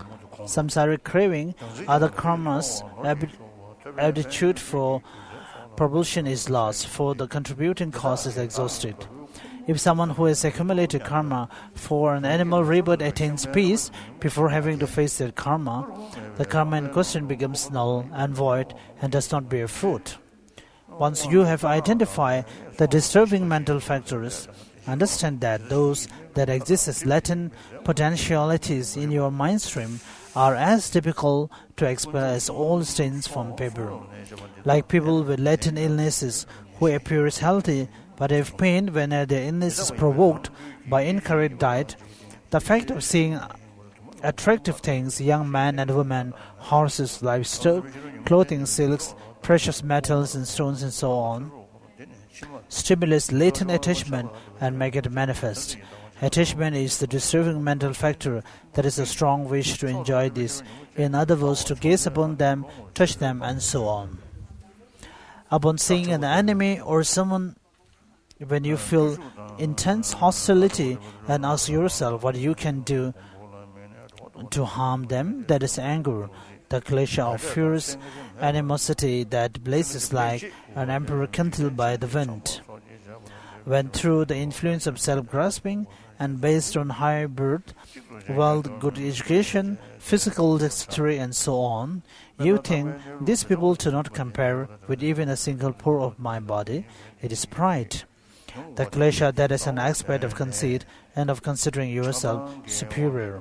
are the karmas, aptitude for propulsion is lost, for the contributing cause is exhausted. If someone who has accumulated karma for an animal rebirth attains peace before having to face that karma, the karma in question becomes null and void and does not bear fruit. Once you have identified the disturbing mental factors, understand that those that exist as latent potentialities in your mind stream are as difficult to expel as old stains from paper. Like people with latent illnesses who appear as healthy but have pain when their illness is provoked by incorrect diet, the fact of seeing attractive things, young men and women, horses, livestock, clothing, silks, precious metals and stones and so on, stimulates latent attachment and make it manifest. Attachment is the disturbing mental factor that is a strong wish to enjoy this, in other words, to gaze upon them, touch them, and so on. Upon seeing an enemy or someone, when you feel intense hostility and ask yourself what you can do to harm them, that is anger, the klesha of fierce animosity that blazes like an emperor kindled by the wind. When through the influence of self-grasping and based on high birth, wealth, good education, physical dexterity and so on, you think these people do not compare with even a single pore of my body, it is pride. The klesha that is an aspect of conceit and of considering yourself superior.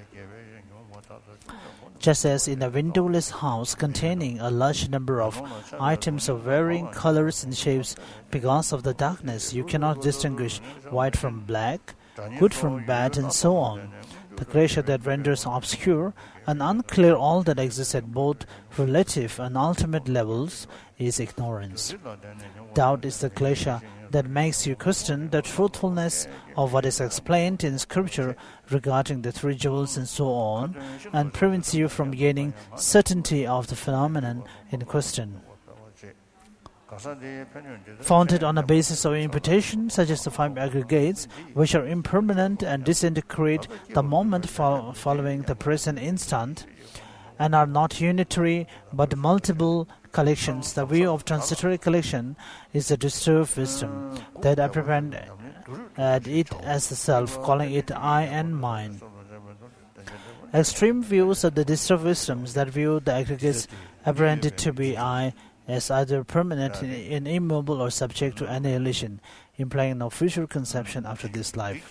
Just as in a windowless house containing a large number of items of varying colors and shapes, because of the darkness you cannot distinguish white from black, good from bad, and so on. The klesha that renders obscure and unclear all that exists at both relative and ultimate levels is ignorance. Doubt is the klesha that makes you question the truthfulness of what is explained in scripture regarding the three jewels and so on, and prevents you from gaining certainty of the phenomenon in question. Founded on a basis of imputation, such as the five aggregates, which are impermanent and disintegrate the moment following the present instant, and are not unitary but multiple collections, the view of transitory collection is the disturbed wisdom that apprehend at it as the self, calling it I and mine. Extreme views of the disturbed wisdoms that view the aggregates apprehended to be I as either permanent and immobile or subject to annihilation, implying no future conception after this life.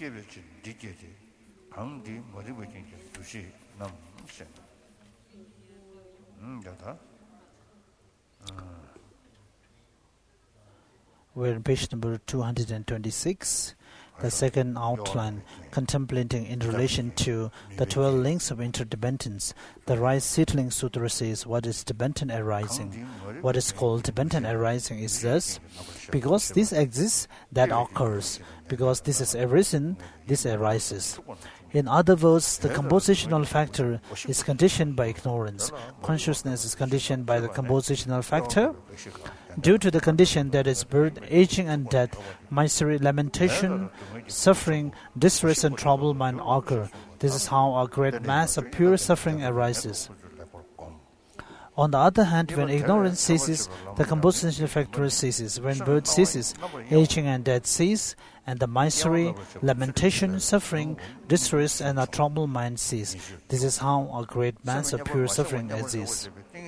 We're on page number 226. The second outline, contemplating in relation to the 12 links of interdependence. The Rise Settling Sutra says, what is dependent arising? What is called dependent arising is thus, because this exists, that occurs. Because this is arisen, this arises. In other words, the compositional factor is conditioned by ignorance. Consciousness is conditioned by the compositional factor. Due to the condition that is birth, aging and death, misery, lamentation, suffering, distress and trouble might occur. This is how a great mass of pure suffering arises. On the other hand, when ignorance ceases, the compositional factor ceases. When birth ceases, aging and death cease, and the misery, lamentation, suffering, distress and a troubled mind cease. This is how a great mass of pure suffering exists.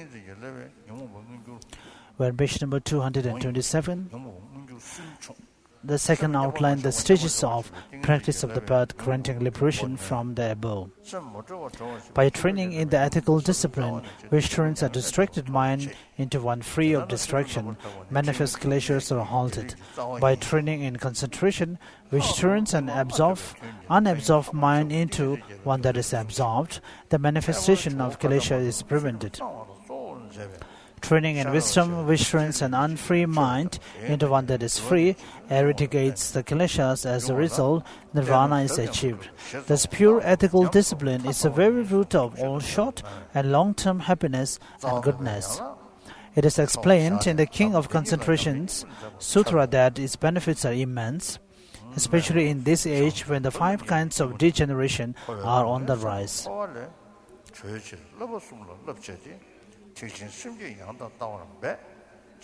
We're on page number 227. The second outline, the stages of practice of the path granting liberation from the above. By training in the ethical discipline, which turns a distracted mind into one free of distraction, manifest kleshas are halted. By training in concentration, which turns an unabsorbed mind into one that is absorbed, the manifestation of klesha is prevented. Training in wisdom, which turns an unfree mind into one that is free, eradicates the kleshas. As a result, nirvana is achieved. Thus, pure ethical discipline is the very root of all short and long-term happiness and goodness. It is explained in the King of Concentrations Sutra that its benefits are immense, especially in this age when the 5 kinds of degeneration are on the rise.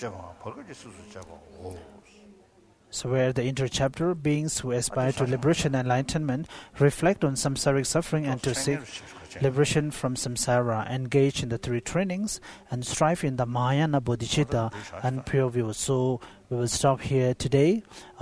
So where the inter-chapter beings who aspire to liberation and enlightenment reflect on samsaric suffering and to seek liberation from samsara, engage in the three trainings, and strive in the Mahayana bodhicitta and pure view. So we will stop here today.